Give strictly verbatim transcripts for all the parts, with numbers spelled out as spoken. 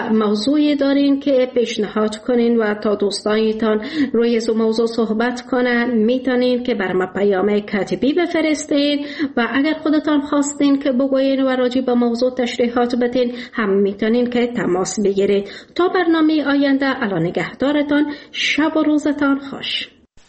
موضوعی دارین که پیشنهاد کنین و تا دوستانتان روی این موضوع صحبت کنن، میتونین که بر ما پیام کتبی بفرستین و اگر خودتان خواستین که بگوین و راجع به موضوع تشریحات بدین هم میتونین که تماس بگیرید. تا برنامه آینده، الان نگهدارتان، شب و روزتان خوش.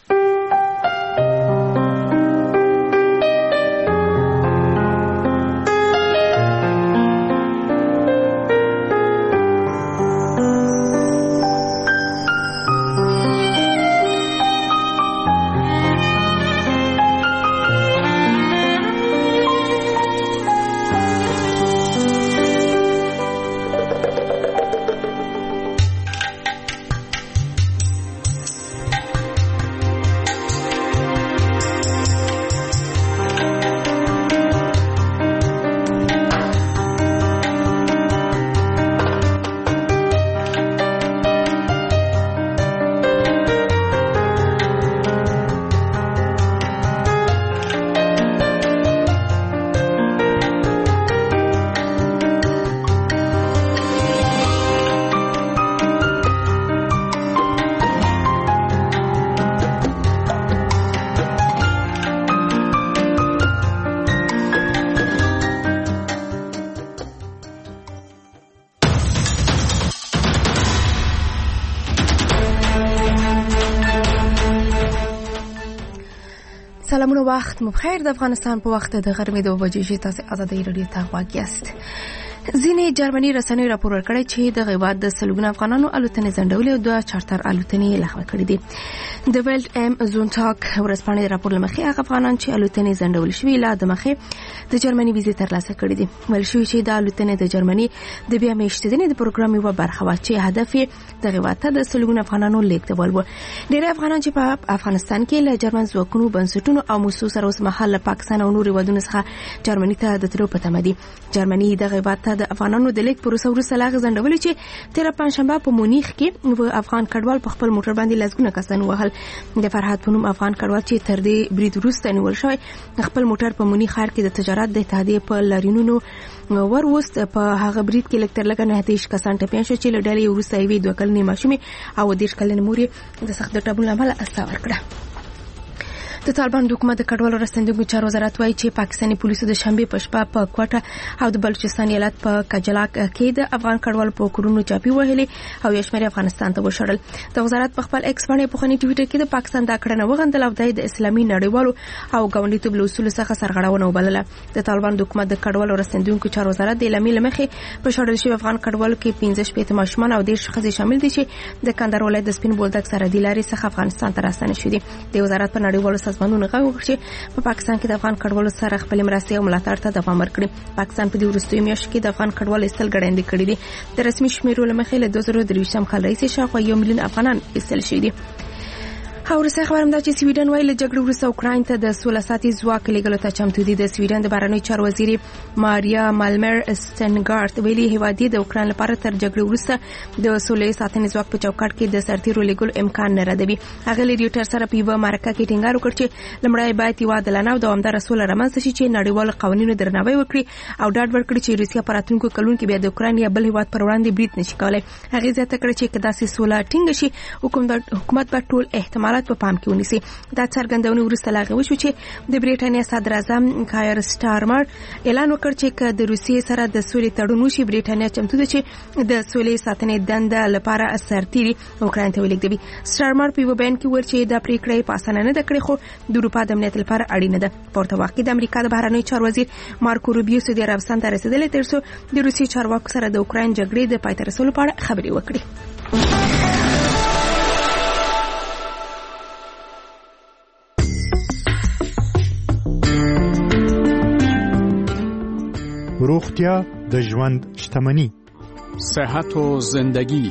سلامونه، وخت مو بخیر. د افغانستان په وخت د غرمې د وبجې تاسو ازادي رادیو ته غواړئ است. ځینې جرمني رسنۍ راپور ورکړی چې د غیبات د سلګونه افغانانو الوتنې ځنډولې او دوه چارتر الوتنې لغوه کړې دي. د ویلډ ام زونټاک ورځپاڼې راپور لمخې هغه افغانان چې الوتنې ځنډول شوې لا د مخې د جرمني ویزې ترلاسه کړې دي. ویل شوی چې د الوتنې د جرمني د بیا میشتېدنې د پروګرام یوه برخه وه چې هدف یې د غیبات ته د سلګونه افغانانو لیږدول و. ډېری افغانان چې په افغانستان کې له جرمن ځواکونو، بنسټونو او موسسو سره اوس مهال له پاکستان او نورو هېوادونو څخه جرمني ته د تلو په تمه دي. جرمني د غیبات ته د افغانانو د لیک پروسه وروسته لا ځنډولې چې تېره پنجشنبه په مونیخ کې افغان کډوال په خپل موټر باندې لسګونه کسان وهل. د فرحات په نوم افغان کډوال چې تر دې برید وروسته نیول شوی خپل موټر په مونیخ ښار کې د تجارت د اتحادیې په لارینونو ور وست. په هغه برید کې لږ تر لږه نهه دېرش کسان ټپیان شول چې له ډلې وروسته یوې دوه کلنې ماشومې او دېرش کلنې مور یې د سخت ټپونو له امله اسا ورکړه. د طالبان حکومت د کډوالو راستنېدونکو چارو وزارت وایي چې پاکستاني پولیسو د شنبې په شپه په کوټه او د بلوچستان ایالت په کجلاک کې د افغان کډوالو په کورونو چاپی وهلې او یو شمېر افغانستان ته وشړل. د وزارت په خپل ایکس باندې په خني ټویټر کې د پاکستان دا کړنه وغندل او د اسلامي نړیوالو او ګاونډیتوب له اصولو څخه سرغړونه وبلله. د طالبان حکومت د کډوالو راستنېدونکو چارو وزارت د اعلامیې له مخې په شړل شوي افغان کډوالو کې پنځه شپېته ماشومان او دېرش ښځې شامل دي چې د کندهار ولایت د سپین بولدک سرحدي لارې څخه افغانستان ته راستنه شوي دي. د وزارت په نړیوالو سازمانونو غږ وکړ چې په پاکستان کې د افغان کډوالو سره خپل مرستې او ملاتړ ته دوام ورکړي. پاکستان په دې وروستیو میاشتو کې د افغان کډوالو ایستل ګړندې کړي دي. د رسمي شمیرو له مخې له دوه زره درویشتم کال راهیسې شاوخوا یو میلیون افغانان ایستل شوي دي. او رسې خبرم دا چې سویډن وايي له جګړې وروسته اوکراین ته د سوله ساتي ځواک لېږلو ته چمتو دي. د سویډن د بهرنیو چارو وزیر ماریا مالمر سټنګارت ویلي هیواد د اوکراین لپاره تر جګړې وروسته د سولې ساتنې ځواک په چوکاټ کې د سرتیرو لېږلو امکان نه ردوي. هغه له ریوټر سره په یوه مرکه کې ټینګار وکړ چې لومړی باید یوه عادلانه او دوامداره سوله رامنځته شي چې نړیوالو قوانینو درناوی وکړي او ډاډ ورکړي چې روسیه په راتلونکو کلونو کې بیا د اوکراین یا بل هیواد پر وړاندې برید نشي کولی. هغې زیاته کړه چې که داسې سوله ټینګه شي حکومت به ټول احتمالات په پام کې ونیسي. دا څرګندونه وروسته لا هغه وشو چې د بریټانیا صدر اعظم کایر سټارمر اعلان وکړ چې که د روسیې سره د سولې تړون وشي بریټانیا چمتو ده چې د سولې ساتنې دنده لپاره سرتیري اوکراین ته ولېږدوي. سټارمر په یوه بیان کې وویل چې دا پریکړه په اسانه نه ده کړې خو د اروپا د امنیت لپاره اړینه ده. په ورته وخت کې د امریکا د بهرنیو چارو وزیر مارکو روبیو سعودي عربستان ته رسېدلی تر څو د روسیې چارواکو سره د اوکراین جګړې د پای ته رسولو په اړه خبرې وکړي. روغتیا د ژوند شتمني. صحت و زندگی.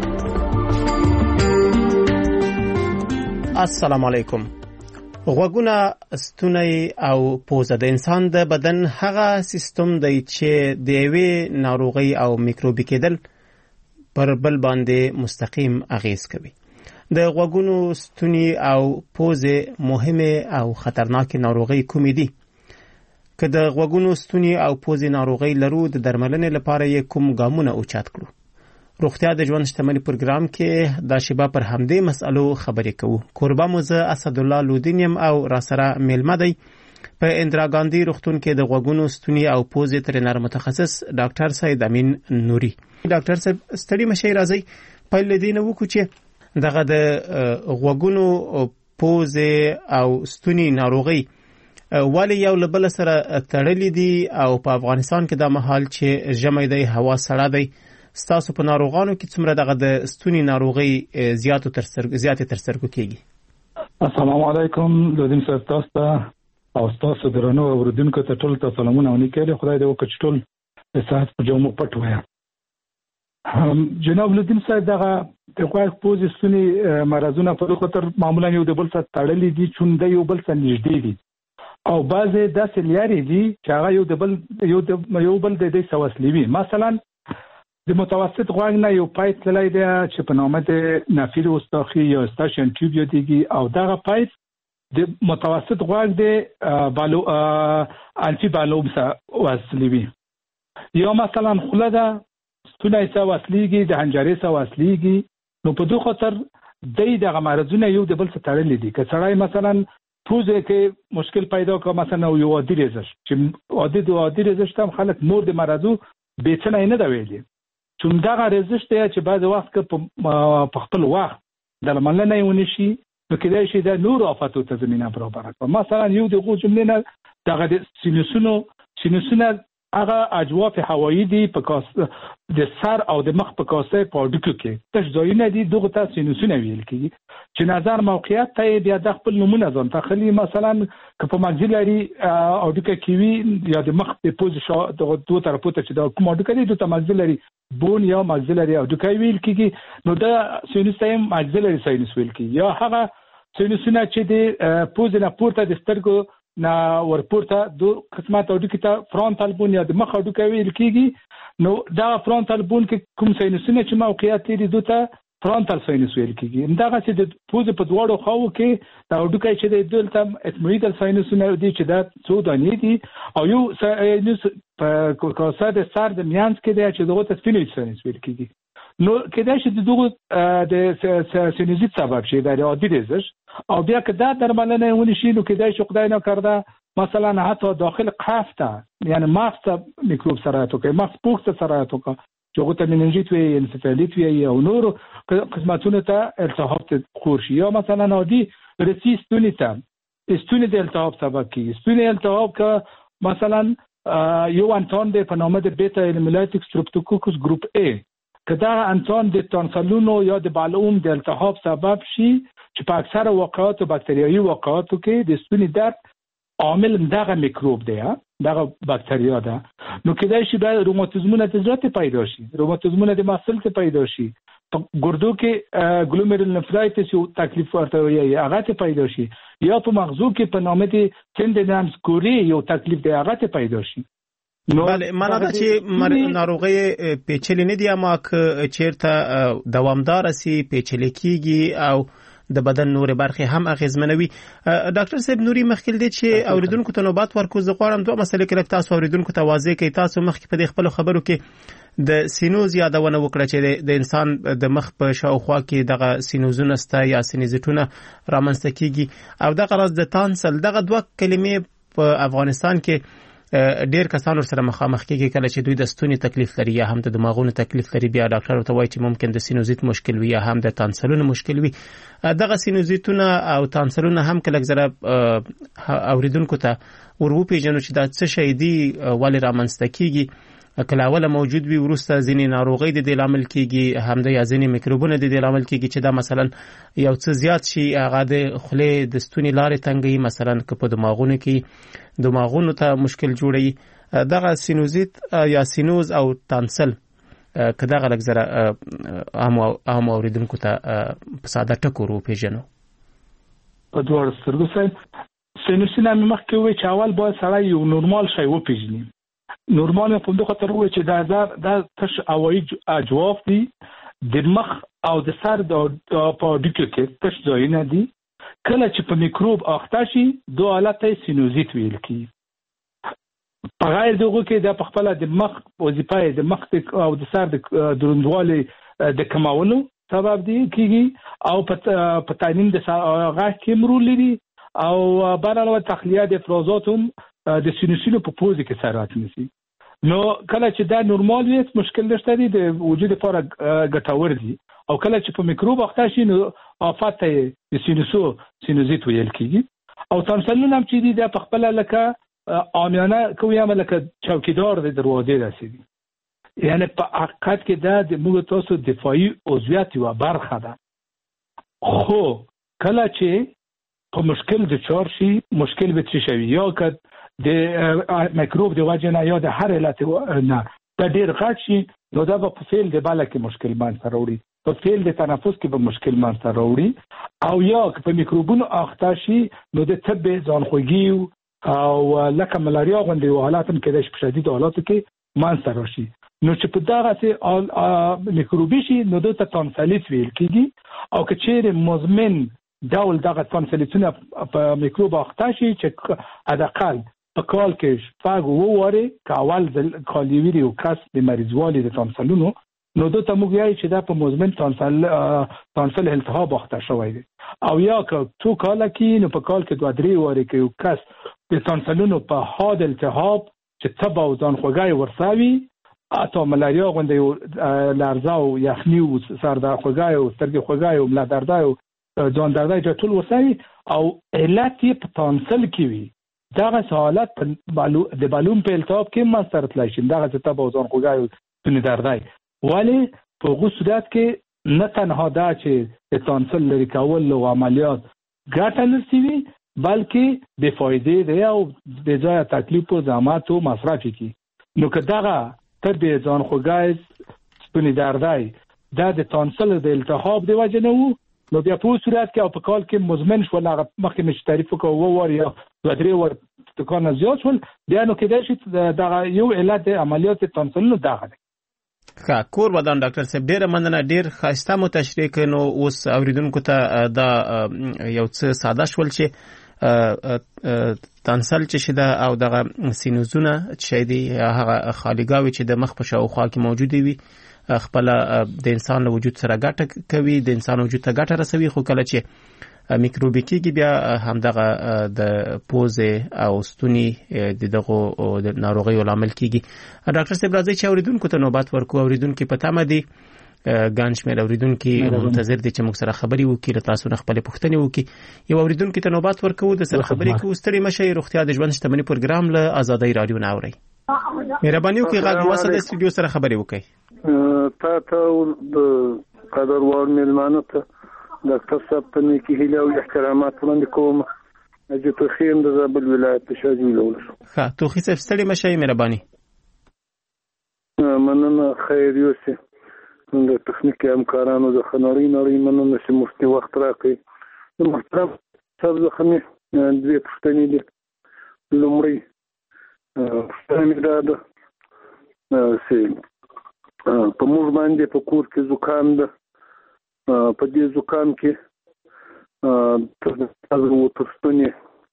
السلام علیکم. غوږونه، ستونی او پوزه د انسان د بدن هغه سیستم دی چې د یوې ناروغۍ او میکروبي کېدل پر بل باندې مستقیم اغیز کوي. د غوږونو، ستونی او پوزه مهمه او خطرناک ناروغۍ کومې دي؟ که د غوږونو، ستوني او پوزې ناروغۍ لرو د درملنې لپاره یې کوم ګامونه اوچت کړو؟ روغتیا د ژوند شتمني پروګرام کې دا شیبه پر همدې مسألو خبرې کوو. کوربه مو زه اسدالله لودین یم او راسره میلمه دی په اندرا ګاندي روغتون کې د غوږونو ستوني او پوزې وترنر متخصص ډاکټر سید امین نوري. ډاکټر صاحب ستړي مشي راځي پیل دې نه وکړو چې دغه د غوږونو پوزې او ستوني ناروغي ولی یو لبل سره تړلې دي او په افغانستان کې دا مهال چې ژمی دی هوا سړه دی، ستاسو په ناروغانو کې څومره دغه د ستوني ناروغي زیاتو تر زیاتې تر سترګو کېږي؟ السلام علیکم لودین صاحب، تاسو ته او تاسو درنو اوریدونکو ته ټول ته سلامونه ونیکل. خدای دې وکړي چې ټول د صحت په جومو پټ وایي. جناب لودین صاحب، دغه د غوږ پوزې ستوني مرزونه په خطر معمولا یو د بل سره تړلي دي، چونده یو بل سره نږدې دي او بعضې داسې لارې دي چې هغه یو د بل یو د یو بل د دې سوسلي وي. مثلا د متوسط غوږ نه یو پایپ تللی دی چې په نامه د نفیر اوستاخي یا استاشن ټیوب یادېږي او دغه پایپ د متوسط غوږ د بالو انفي بالوب سره وصلي وي. یا مثلا خوله ده ستونی سره وصلېږي، د حنجرې سره وصلېږي. نو په دې خاطر دی دغه مرضونه یو د بل سره تړلي دي. که سړی مثلا پوزې کې مشکل پیدا کړه، مثلا یو عادي رزش چې عادي د عادي رزش ته خلک مور د مرضو بیچنه نه دا ویلي، چون دغه رزش ته چې بعض وخت کې په خپل وخت درملنه یې ونشي نو کېدای شي د نور آفاتو ته زمینه برابره کړي. مثلا یو د غوږ جملې نه دغه د سینوسونو سینوسونه هغه اجواف هوایی دي په کاس د سر او د مخ په کاسه په اډوکو کې تش ځایونه دي، دغه ته سینوسونه ویل کېږي چې نظر موقعیت ته بیا د خپل نمونه ځان تخلي. مثلا که په ماکسیلري اډوکو کې وي یا د مخ په پوز شو دغه دوه طرفو ته چې د کوم اډوکو دي دوه ماکسیلري بون یا ماکسیلري اډوکو ویل کېږي، نو دا سینوس ته ماکسیلري سینوس ویل کېږي. یا هغه سینوسونه چې د پوز نه پورته د سترګو نه ورپورته دوه قسمت اډوکو ته فرونټال بون یا د مخ اډوکو ویل کېږي. نو دا فرونټال بون کې کوم سینوسونه چې موقعیت لري دوی ته فرونټال سینوس ویل کېږي. دغه چې د پوز په دواړو خواو کې دا اډوکو چې د دلته اتمویدل سینوسونه دي چې دا څو دانې دي او یو سینوس په کاسه د سر د میانس کې دی چې دغه ته سپینویډ سینوس ویل کېږي. نو کېدای شي دغه د سینوزیت سبب شي د عادي رزش او بیا که دا درملنه ونشي نو کېدای شي خدای نکرده مثلا حتی داخل قفص ته یعنی مغز ته میکروب سرایت وکړي، مغز پوست ته سرایت وکړي چې هغه ته مننجیت وي، انسفالیت وي او نور قسمتونه ته التهاب ته خور شي. یا مثلا عادي رسی ستوني ته ستوني د التهاب سبب کېږي. ستوني التهاب که مثلا یو انتان دی په نامه د بیتا هیمولیتیک سترپتوکوکوس ګروپ ای، که دا انتان د تانسلونو یا د بالعوم د التهاب سبب شي چې په اکثر واقعاتو باکتریایي واقعاتو کې د ستوني درد عامل دغه میکروب دی، دغه باکتریا ده. نو کېدای شي دا روماتیزمونه د زړه پیدا شي، روماتیزمونه د مفصل ته پیدا شي، په ګردو کې ګلوميرول نفرایتس یو تکلیف ورته وي هغه ته پیدا شي، یا په مغزو کې په نامه د تندنس کوری یو تکلیف دی هغه ته پیدا شي. نو بله معنا ده چې ناروغي پیچلې نه دي، اما که چیرته دوامدار سي پیچلې کیږي او د بدن نور برخه هم اغیزمنوي. ډاکټر صاحب نوري مخکې دې چې اوریدونکو ته نوبات ورکو، زه غواړم دوه مسلې کې تاسو اوریدونکو ته واضح کړئ. تاسو مخکې په خپل خبرو کې د سینوز یادونه وکړه چې د انسان د مخ په شاوخوا کې دغه سینوزونه ستا یا سینوزیټونه رامنځته کیږي او دغه راز د تانسل دغه دوه کلمې په افغانستان کې ډیر کسان سره مخامخ کیږي کله چې دوی د ستوني تکلیف لري یا هم د دماغونو تکلیف لري. بیا ډاکټر ورته وایي چې ممکن د سینوزیت مشکل وي یا هم د تانسلونو مشکل وي. دغه سینوزیتونه او تانسلونه هم کله زره اوریدونکو ته ورپېژنو چې دا څه شی دي، ولې رامنځته کیږي. کله اوله موجود وي وروسته ځینې ناروغۍ د دې لامل کیږي، همدا یا ځینې میکروبونه د دې لامل کیږي چې دا مثلا یو څه زیات شي هغه د خولې د ستوني لارې تنګوي، مثلا که په دماغونو کې دماغونو ته مشکل جوړوي. دغه سینوزیت یا سینوز او تانسل که دغه لږ زره عام اوریدونکو ته په ساده ټکو وروپېژنو. په دواړو سترګو سره سینوسونه مې مخکې وویل چې اول باید سړی یو نورمال شی وپېژني. نورمال په دغه خاطر وایي چې دا دا تش هوایي اجواف دي د مخ او د سر د په اډوکو کې تش ځایونه دي. کله چې په میکروب اخته شي دوه حالت سینوزیت ویل کیږي. په غیر دغه کې د خپل د مخ وظیفه د مخ او د سر د دروندوالي د کماولو سبب دی کیږي او په تعین د غاښ کې مرول لري او بهرحال تخلیه د افرازات هم د سینوسینو په پوزې کې سره راتنسي. نو کله چې دا نورمال وي مشکل نشته دی د وجود لپاره ګټور دي او کله چې په میکروب اخته شي نو آفت د سینوسو سینوزیت ویل کیږي او تانسلونه هم چې دي د په خپل لکه عامیانه کوي هم لکه چوکیدار د دروازې رسیدي. یعنی په حقیقت کې دا د موږ تاسو دفاعي عضویت یو برخه ده. خو کله چې په مشکل د چار شي مشکل به څه شي یا که د میکروب د وجه نه یا د هر علت نه د ډیر غټ شي نو دا په فعل د بالا کې مشکل مان سره وړي په فعل د تنفس کې به مشکل مان سره وړي او یا که په میکروبونو اخته شي نو د طب ځانخوږي او لکه ملاریا غوندې حالات هم کېدای شي په شدید حالاتو کې مان سره شي. نو چې په دغه سي میکروبي شي نو د تانسلیت ویل کیږي او که چیرې مزمن ډول دغه تانسلیتونه په میکروب اخته شي چې حداقل په کال کې شپږ اوه وارې که اول ځل کالي ویري او کس د مریضوالي د تانسلونو نو دو ته موږ وایي چې دا په مزمن تانسل تانسل التهاب اخته شوی دی او یا که تو کاله کې نو په کال کې دوه درې وارې کې یو کس د تانسلونو په حاد التهاب چې تبه او ځانخوږی ورسوي اته ملاریا غوندې لرزه او یخني او سر درد خوږی او سترګې خوږی او ملا درد او ځان درد ټول ورسوي او علت یې په تانسل کې وي. دغه حالت د بالون په التهاب کې منځته راتلی شي دغه چې تبه او ځانخوږی او ستوني دردی ولې په هغه صورت کې نه تنها دا چې د تانسل لرې کول او عملیات ګټه نرسوي بلکې بې فایدې دی او بې ځایه تکلیف او زحمت او مصرف کړي. نو که دغه تبه ځانخوږی ستوني دردی دا د تانسل د التهاب د وجې نه وو نو بیا په صورت کې او په کال کې مزمن شول هغه مخکې مې تعریف وکړ اوه وار یا دوه درې وار تکانه زیات شول بیا نو کېدای شي دغه یو علت د عملیات تانسلونو دغه دی. ښه کور ودان ډاکټر صاحب ډېره مننه ډېر ښایسته مو تشریح کړ. نو اوس اوریدونکو ته دا یو څه ساده شول چې تانسل چې شي او دغه سینوزونه چې دی هغه خالیګاوي چې د مخ په شاوخوا کې موجود وي خپل د انسان له وجود سره ګټه کوي د انسان وجود ته ګټه رسوي خو کله چې میکروبي کېږي بیا همدغه د پوزې او ستوني د دغه د ناروغیو لامل کېږي. ډاکټر صاحب راځي چې اوریدونکو ته نوبت ورکو. اوریدونکو په تمه دي ګڼ شمېر اوریدونکي منتظر دي چې موږ سره خبرې وکړي له تاسو نه خپلې پوښتنې وکړي. یو اوریدونکي ته نوبت ورکو د سره خبرې کوو. ستړي مشئ روغتیا د ژوند شتمني پروګرام له آزادۍ رادیو نه اورئ. مهرباني وکړئ غږ واسه د استودیو سره خبرې وکړئ. تا ته د قدروان مېلمانه ته ډاکټر صاحب ته نیکې هیلې او احترامات وړاندې کوم. اجي توخیم د زابل ولایت د شاجویل ولسو. ښه توخي صاحب ستړي مشئ مهرباني. مننه خیر یوسف د تخنیکي همکارانو د خناري نړۍ مننه چې مفتي وخت راکړي. د محترم صاحب څخه مې دوې پوښتنې دي. لومړی پوښتنه مې دا ده چې په موږ باندې په کور کې زکام ده. په دې زکام کې تر تر ستوني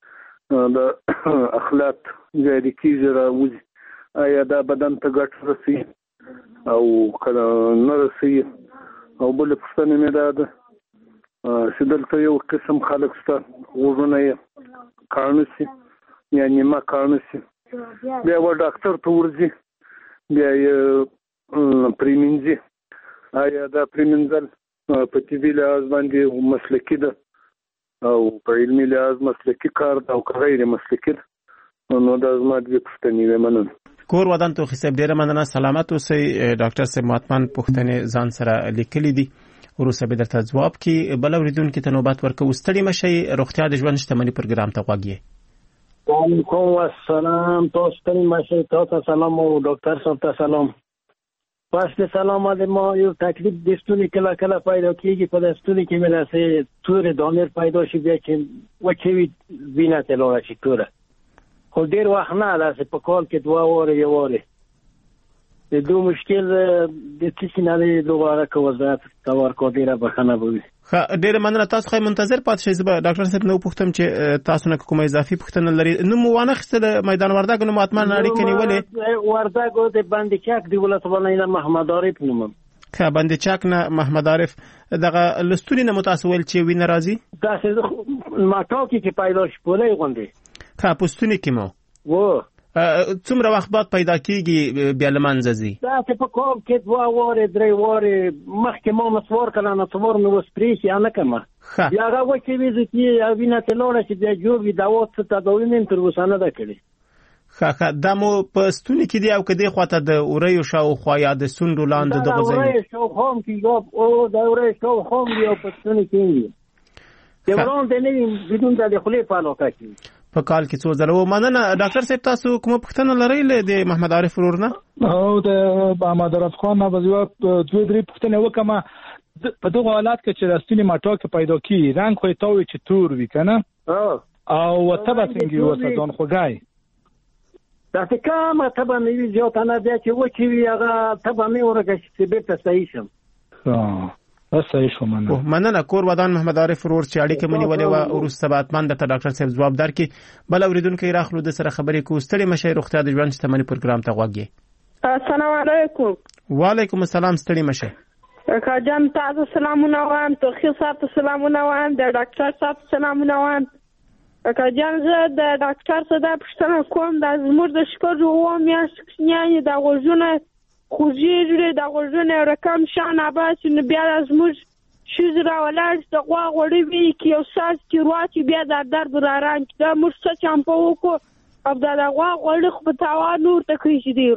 د اخلاط جاري کېږي راوځي. آیا دا بدن ته ګټه رسوي او کله نه رسوي؟ او بله پوښتنه مې دا ده چې دلته یو قسم خلک شته غوږونه یې کاڼه شي یا نیمه کاڼه شي بیا و ډاکټر ته ورځي بیا یې پریمینځي. آیا دا پریمینځل په طبي لحاظ باندې مسلکي ده او په علمي لحاظ مسلکي کار ده او که غیر مسلکي ده؟ نو دا زما دوې پوښتنې وې. مننه. کور ودان توخي صاحب ډېره مننه. سلامت اوسئ. ډاکټر صاحب ماتمن پوښتنې ځان سره لیکلي دي وروسته به درته ځواب کړي. بل اوریدونکي ته نوبت ورکوو. ستړي مشئ روغتیا د ژوند شتمني پروګرام ته غوږ یې. وعلیکم السلام. تاسو ستړي مشئ. تاسو سلام او ډاکټر صاحب ته سلام. پس د سلام د ما یو تکلیف د ستوني کله کله پیدا کېږي. په د ستوني کې مې داسې تورې دانې پیدا شي بیا چې وچې وي وینه ترې لاړه شي توره. خو ډېر وخت نه داسې په کال کې دوه وارې یو وارې د دو مشکل د څه شي نه دی دوباره که وضاحت ته ورکړو ډېره بښنه به وي. ښه ډېره مننه. تاسو خو منتظر پاتې شئ. زه به ډاکټر صاحب نه وپوښتم چې تاسو نه کومه اضافي پوښتنه لري. نوم مو وانخیسته میدان وردګ نو ماتمن اړیکې نیولې؟ وردګ د بندکک د ولسوالۍ نه محمد عارف نومم. که باندې چاک نه محمد عارف دغه لستونی نه متاسول چې وینه راځي دا څه ما ټاکي چې پیدا شي پولې غونډې که پوستونی کې مو و څومره وخت بعد پیدا کیږي بیا لمنځه ځي دا چې په کوم کې دوه واره درې واره مخکې ما مسوار کړه نو څومره مې وسپریش یا نه کما بیا هغه وکي ویزه چې یا وینه تلوړه چې د جوړ وي دا وخت ته دا وینم تر اوسه نه ده کړې خا دا مو په ستوني کې دی او کدی خواته د اوري شاو خوا یا د سندو لاندې د غزې اوري شاو خام کې او دا اوري شاو خام دی په ستوني کې دی ورون د نه بدون د خلې په علاقه کې په کال کې څو ځله و مننه ډاکټر صاحب تاسو کومه پوښتنه لرئ د محمد عارف ورور نه او د محمد عارف خان نه بزو دوه درې پوښتنه وکما په دغه حالات کې چې راستینی ماټو کې پیدا کی رنگ خو ته وي چې تور وي کنه او تبه څنګه وسه ځان خوګای دا څه کومه تبه مې وی زیات نه دی چې و چې وی هغه تبه مې ورګه چې به ته صحیح شم ها صحیح شو مننه مننه کور ودان محمد عارف ورور چې اړیکه مونږ ولې و ورسته باتمن د ډاکټر صاحب جواب درکې بل اوریدونکو راخلو د سره خبرې کو ستړي مشه روغتیا د ژوند شتمنۍ پروګرام ته غوږی السلام علیکم وعلیکم السلام ستړي مشه کاجان تاسو سلامونه وایم توخی صاحب سلامونه وایم د ډاکټر صاحب سلامونه وایم کاجان زه د ډاکټر صاحب پښتنه کوم د زموږ د شپږ و میاشتې نه د غوژونه خوځېږي د غوژونه رقم شان عباس نو بیا زموږ شوز را ولاړ د غوا غوړي وی کې یو ساس کې راځي بیا د درد را رانګ دا موږ څه چمپو وکړو او دا د غوا غوړي خو په تاوا نور تکریش دی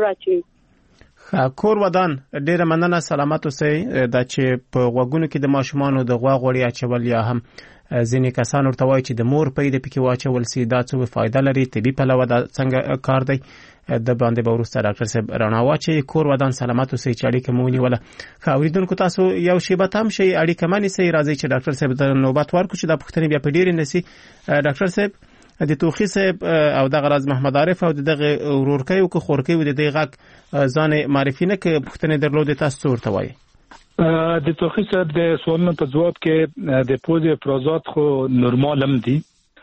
راځي کور ودان ډیره مننه سلامت اوسئ دا چې په غوګونو کې د ماشومانو د غوا غوړي اچول یا هم ځینې کسان ورته وایي چې د مور پې د پکې واچول سي دا څه فائدہ لري طبي پلوه دا څنګه کار دی د باندې به وروسته ډاکټر صاحب رڼا واچي کور ودان سلامت اوسئ چې اړیکه مو ونیوله ښه اوریدونکو تاسو یو شیبه تم شئ اړیکه مه نیسئ راځئ چې ډاکټر صاحب ته نوبت ورکړو چې دا پوښتنې بیا په ډېرې نه سي ډاکټر صاحب د توخی صاحب او دغه راز محمد عارف او دغه ورورکۍ او خورکۍ او د دې غږ ځان معرفي نه کې پوښتنې درلودې تاسو ورته وایي د توخی صاحب د سوالونو په جواب کې د پوزې افرازات خو نورمال هم دي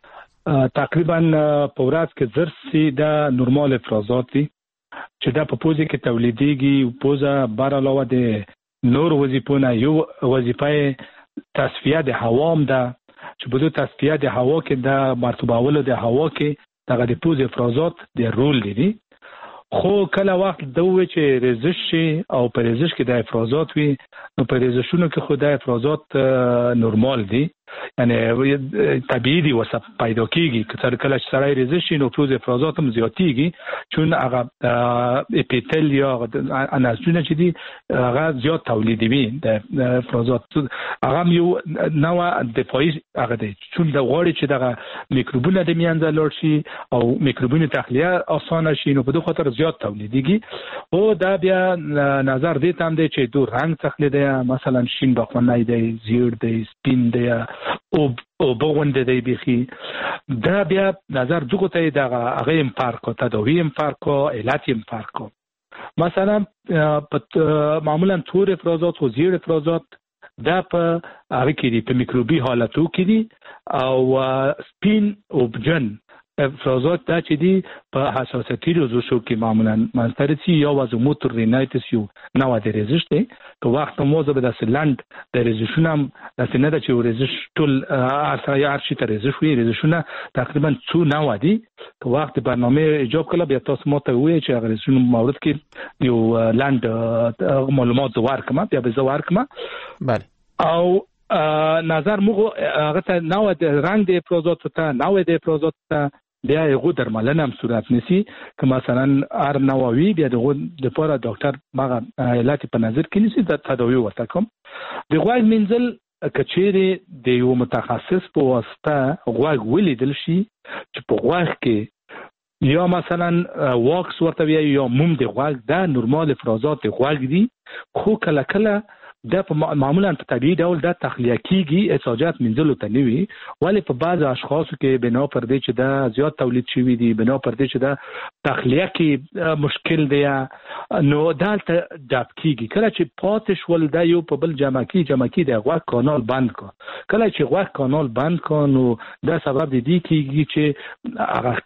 تقریبا په ورځ کې زر سي دا نورمال افرازات دي چې دا په پوزې کې تولیدېږي پوزه بر علاوه د نور وظیفونه یو وظیفه تصفیه د هوا هم ده چې په دې تصفیه د هوا کې د مرطوبولو د هوا کې دغه د پوزې افرازات د رول لري خو کله وخت دوی چې ریزش شي او په ریزش کې د افرازات وي نو په ریزشونو کې خو د افرازات نورمال دي یعنی طبيعي دي وسه پیدا کیږي که تر کله چې سړی ریزش شي نو پوز افرازات هم زیاتیږي چون هغه اپیتل یا انازونه چې دي هغه زیات تولیدوي د افرازات هغه یو نوع دفاعي هغه دي چون د غوړي چې دغه میکروبونه د میانځ لور شي او میکروبونه تخلیه اسانه شي نو په دغه خاطر زیات تولیديږي او دا بیا نظر دې تام دی چې دو رنگ تخلیده مثلا شین باخونه دی زیړ دی سپین دی او او بوند دی بخي دا بیا نظر دغه ته دغه هغه ام فرق تداوی ام فرق علت ام فرق مثلا معمولا تور افرازات او زیړ افرازات دا په هغه کې دي په میکروبي حالتو کې دي او سپین او بجن افرازات دا چې دي په حساسیتي روزشو کې معمولا مانسترسي یا وازوموتور رینایتس یو نو د ریزش دی که وخت موزه به د سلند د ریزشونه د سینه د چې ریزش ټول ارسه یا ارشي ته ریزش وي ریزشونه تقریبا څو نو دي که وخت برنامه ایجاب کله بیا تاسو مو ته وایي چې ریزشونه مورد کې یو لاند معلومات ورکما بیا به زه ورکما بله او نظر موږ هغه ته نو د رنگ د افرازات ته نو د افرازات ته بیا یو درملنه هم صورت نسی که مثلا ار نووي بیا دغه د لپاره ډاکټر ماغه علت په نظر کې نسی د تداوی ورته کوم د غوږ منزل کچېری د یو متخصص په واسطه غوږ ولیدل شي چې په غوږ کې یا مثلا واکس ورته وی یا موم د غوږ دا نورمال افرازات غوږ دي خو کله کله دا معمولا په طبيعي ډول دا تخلیه کیږي احتیاجات منځلو ته نیوي ولی په بعض اشخاصو کې بنا پر دې چې دا زیات تولید شوی دي بنا پر دې چې دا تخلیه کې مشکل دی نو دا ته ډاب کیږي کله چې پاتش ول دا یو په بل جمع کی جمع کی د غوږ کانال بند کو کله چې غوږ کانال بند کو نو دا سبب دی کیږي چې هغه کس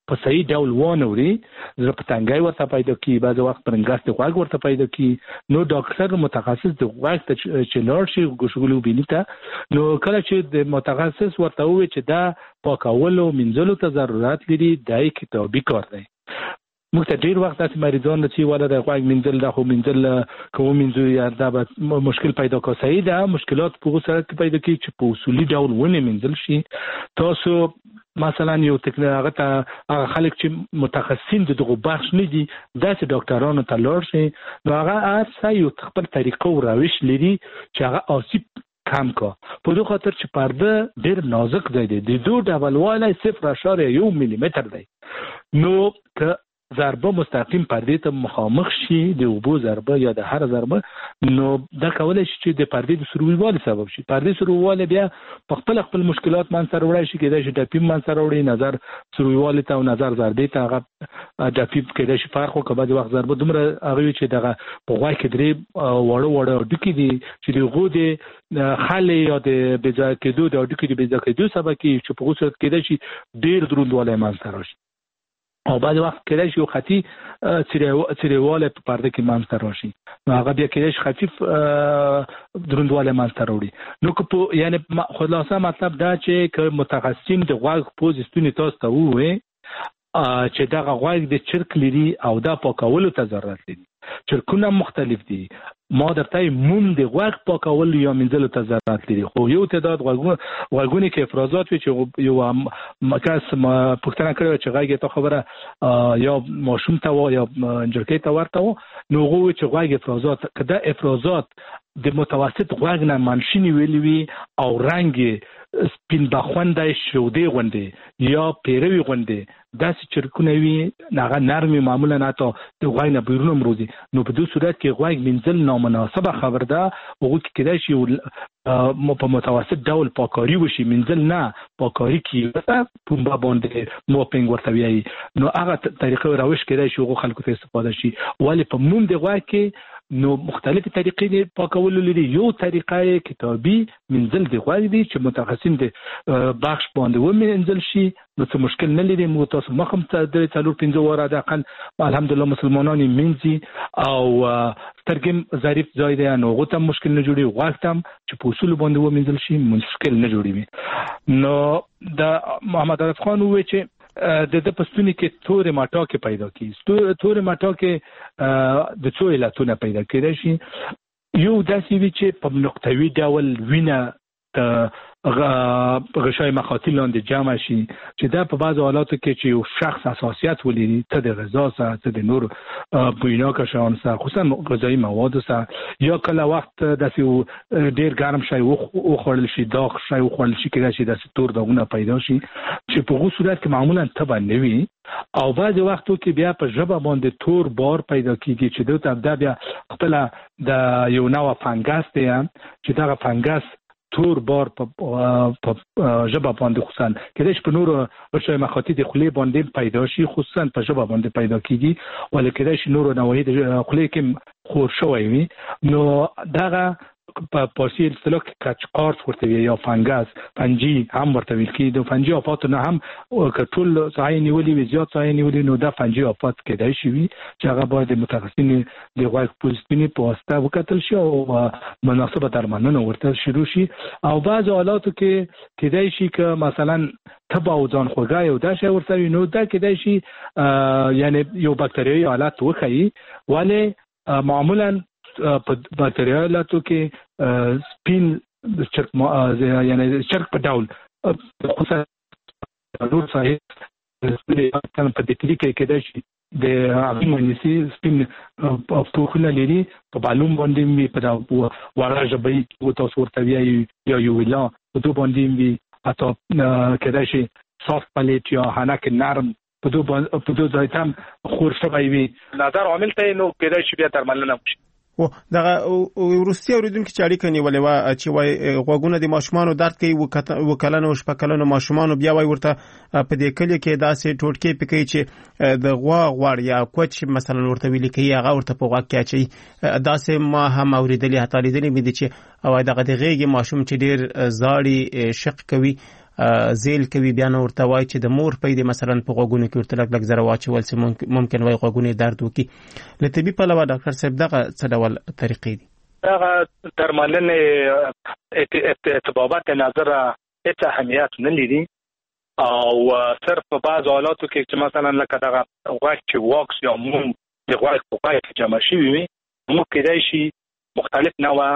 په صحیح ډول وانوري زړه په تنګای ورته پیدا کی، بعض وخت پرنګاست غوږ ورته پیدا کی، نو ډاکټر متخصص د غوږ ته چې لاړ شي ګوشګلو بینی ته، نو کله چې د متخصص ورته وي چې دا پاکولو منځلو ته ضرورت لري، دای کتابي کار دی. موږ ته ډیر وخت داسې مریضان چې ولا د غوږ منځل د خو منځل کوم منځو یا دا به مشکل پیدا کوي. صحیح ده مشکلات په سره پیدا کوي چې په اصولي ډول ونه منځل شي. تاسو مثلا یو تکنالوژي ته هغه خلک چې متخصصین دغه بخش نه دي داسې ډاکټرانو ته لاړ شي، نو هغه هر یو خپل طریقه او روش لري چې هغه آسیب کم کا. په دې خاطر چې پرده ډیر نازک ځای دی، د دوه ډول والی صفر اشاریه یو میلی متر دی، نو که ضربه مستقیم پردې ته مخامخ شي د اوبو ضربه یا د هر ضربه، نو دا کولای شي چې د پردې د سرویوالي سبب شي. پردې سرویوالي بیا په خپل خپل مشکلات من سره وړای شي، کېدای شي ډپیم من سره وړي، نظر سرویوالي ته او نظر ضربې ته هغه ډپیم کېدای شي فرق وکړي. بعض وخت ضربه دومره هغه چې دغه په غوږ کې درې وړو وړو ډکې دي چې د غو د خلې یا د بېځا کېدو د ډکې د بېځا کېدو سبب کېږي چې په غوسه کېدای شي ډېر دروندوالی من سره راشي، او بعض وخت کېدای شي یو خطي څیرېوالی په پرده کې منځته راشي، نو هغه بیا کېدای شي خفیف دروندوالی منځته راوړي. نو که په یعنې خلاصه مطلب دا چې که متخصصین د غوږ پوز ستوني تاسو ته ووایي چې دغه غوږ د چرک لري او دا پاکولو ته ضرورت لري. چرکونه مختلف دي، ما درته مون د غوږ پاکولو یا منځلو ته ضرورت لري، خو یو تعداد غوږونه کې افرازات وي چې یو کس پوښتنه کړې چې غوږ ته خبره یا ماشوم ته و یا جرکې ته ورته و، نو هغه وایي چې غوږ افرازات که دا افرازات د متوسط غوږ نه منشینې ویلي وي او رنګ سپین بخونده شودې غوندې یا پیروي غوندې داسې چرکونه وي، هغه نرمې معمولا حتی د غوږ نه بیرون هم روزي، نو په دې صورت کې غوږ منځل نامناسبه خبر ده. هغوی کې کېدای شي په متوسط ډول پاکاري وشي، منځل نه پاکاري کېږي، پنبه باندې موپینګ ورته وایي، نو هغه طریقه او روش کېدای شي هغو خلکو ته استفاده شي. ولې په موم د غوږ کې نو مختلفې طریقې د پاکولو لري. یو طریقه کتابي منځل د غوږ دی چې متخصصین د بخش باندې ومنځل شي، نو څه مشکل نه لري. موږ تاسو مخم ته درې څلور پنځه واره د اقل الحمدلله مسلمانان یې منځي او سترګې ظریف ځای دی، نو هغو ته مشکل نه جوړي، غوږ ته هم چې په اصولو باندې ومنځل شي مشکل نه جوړوي. نو د محمد عرف خان ووایي چې د د پستونی کې تورې ماټاکې پیدا کیږي. تورې ماټاکې د څو علتونه پیدا کېدای شي. یو داسې وي چې په نقطوي ډول وینه غشای مخاطی لاندې جمع شي، چې دا په بعض حالاتو کې چې یو شخص حساسیت ولري، څه د غذا سره څه د نور بویناکه شیانو سره، خصوصا غذایي موادو سره، یا کله وخت داسې ډېر ګرم شی وخوړل شي، داغ شی وخوړل شي، کېدای شي داسې تور داغونه پیدا شي چې په هغو صورت کې معمولا تبه نه وي. او بعضې وختو کې بیا په ژبه باندې تور بار پیدا کېږي چې دلته دا بیا خپله د یو نوع فنګس دی چې دغه فنګس تور بار په ژبه باندې خصوصا کېدای شي په نورو غشای مخاطي د خولې باندې پیدا شي، خصوصا په ژبه باندې پیدا کېږي، ولې کېدای شي نورو نواحي د خولې کې خور شوی وي. نو دغه په پارسي اصطلاح کې کچقارس ورته وي یا فنګس، فنجي هم ورته ویل کېږي. د فنجي آفاتو نه هم که ټول سایه نیولي وي، زیات سایه نیولي، نو دا فنجي آفات کېدای شي وي چې هغه باید د متخصصین د غوږ پوزسپینې په واسطه وکتل شي او مناسبه درملنه ورته شروع شي. او بعض حالاتو کې کېدای شي که مثلا تبه او ځان خوږی او دا شی ورته وي، نو دا کېدای شي یعنې یو بکتریایي حالت وښیي. ولې معمولا په بکتریالاتو کې سپین چرک یعنی چرک په ډول خصوصا نور صحیح په دې طریقې کېدای شي د هغې منیسي سپین پوښونه لري، په بالون باندې وي، په دا وړه ژبه تاسو ورته وایي یا یویلا په دو باندې وي، حتی کېدای شي سافت پلیټ یا هنک نرم په دو ځای ته هم خور شوی وي. نظر عامل ته نو کېدای شي بیا درملنه وشي. و دغه وروستي اورېدونکي چې اړیکه نیولې وه چې وایي غوږونه د ماشومانو درد کوي، اوه کلنو او شپږ کلنو ماشومانو، بیا وایي ورته په دې کلي کې داسې ټوټکې پې کوي چې د غوا غوړ یا کوچ مثلا ورته ویلي کوي، هغه ورته په غوږ کې اچوي. داسې ما هم اورېدلي، حتی لیدلي مې دي چې وایي دغه د غېږې ماشوم چې ډېر زاړي شق کوي زیل کوي بیا نو ورته وایي چې د مور پۍ د مثلا په غوږونو کې ورته لږ لږ زره واچول چې ممکن وایي غوږونه درد وکړي. له طبي پلوه ډاکټر صاحب دغه څه ډول طریقې دي؟ دغه درملنې ارتباطات نظره هیڅ اهمیت نه لري او صرف په بعض حالاتو کې چې مثلا لکه دغه غوږ چې واکس یا موم د غوږ په پای کې جمع شوي وي موږ کېدای شي مختلف نوع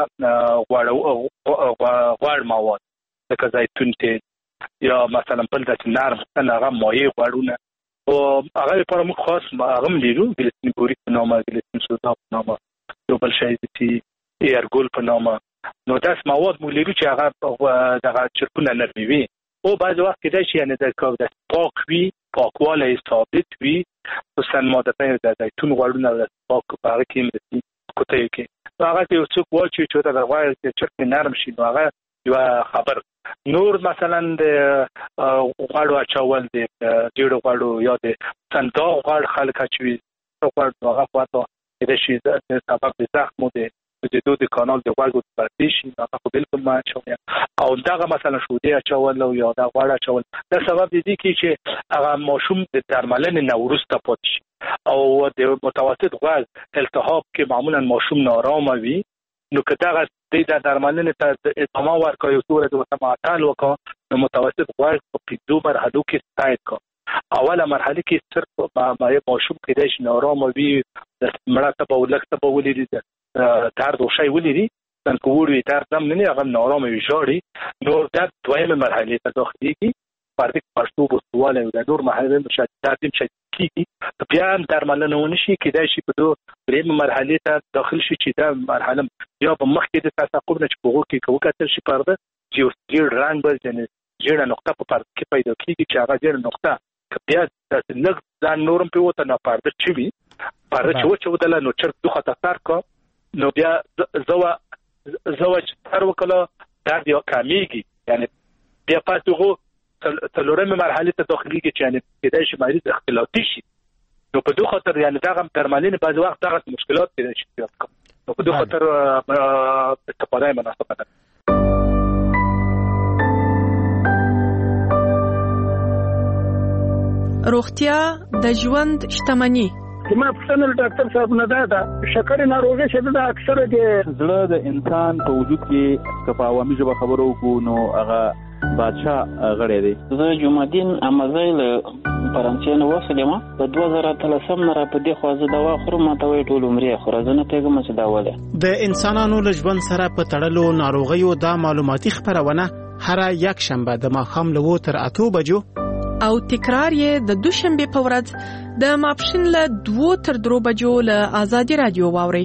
غوړ مواد لکه زیتون تیل یا مثلا بل داسې نرم هغه مایع غوړونه او هغه لپاره موږ خاص هغه هم لرو ګلیسرین بوریک په نامه ګلیسرین سودا په نامه یو بل شی چې ایرګول په نامه نو داس مواد موږ لرو چې هغه دغه چرکونه نرمي وي او بعض وخت کېدای شي یعنې د کاغذ پاک وي پاکوالی ثابت وي خصوصا ما د زیتون غوړونه پاک په هغه کې مرسي کوتیو کې هغه کې یو څوک واچوي چې ورته د غوړ چرک نرم شي نو هغه یو خبر نور مثلا د غوړو اچول د ډېرو غوړو یا د صندوق غوړ خلک اچوي غوړ هغه خواته کېدای شي د سبب د زخمو د د دوی د کانال د غوړو د پرتیش هغه خو بالکل ما اچوي او دغه مثلا شودې اچول او یا د غوړ اچول دا سبب دی چې هغه ماشوم د درملنې نه وروسته پاتې شي او د متوسط غوږ التهاب کې معمولا ماشوم نارامه وي نو که دغه د درملنې ته ادامه ورکړي او صورت ورته معطل وکړي نو متوسط غوږ په پنځو مرحلو کې ستایت کړي اوله مرحله کې صرف ماشوم کېدای شي نارامه وي د مړه ته به لږ ته به ولري درد او شی ولري څنګه وړي درد هم نه هغه نارامه وي ژاړي نو د دویمه مرحله ته داخليږي پردې پښتو بوستواله او د نور مرحله مشد درد شي کیږي بیا درملنه ونشي کېدای شي په دوه درېمه مرحله ته داخل شي چې دا مرحله یا په مخ کې د تثقب نه چې په وګړو کې کوکتل شي پرده چې ډېر رنگ بل جن ډېر نقطه په پرده کې پیدا کیږي چې هغه ډېر نقطه بیا د لږ ځان نورم په وته نه پرده چوي پرده چې و چې ودل نو چر دوه خطر کا نو بیا زوا زوا چې تر وکړه درد یو کمیږي یعنی بیا پاتې غو تلورمه مرحله ته داخليږي چې یعنی کېدای شي مریض اختلافي شي نو په دوه خاطر یعنی دغه درملنه بعض وخت دغه مشکلات کېدای شي نو په دوه خاطر استفاده مناسبه ده. روغتیا د ژوند شتمني ما پښتنه ډاکټر صاحب نه دا شکر ناروغي شته د اکثره د زړه د انسان په وجود کې کفاوامي ژبه خبرو کو نو هغه بادشاہ غړې دی. زه جمعدین امازیل فرانسې نو وسلم په دوه زره اتلسم نه را په دې خوازه دوا خورم ماته وی ټول عمرې خورزنه پیغام چې دا وله د انسانانو له ژوند سره په تړلو ناروغیو دا معلوماتي خبرونه هر یک شنبه د ماښام له وو تر اتو بجو او تکرار یې د دوشنبه په ورځ د ماپښین له دوه تر درو بجو له آزادي رادیو واوري.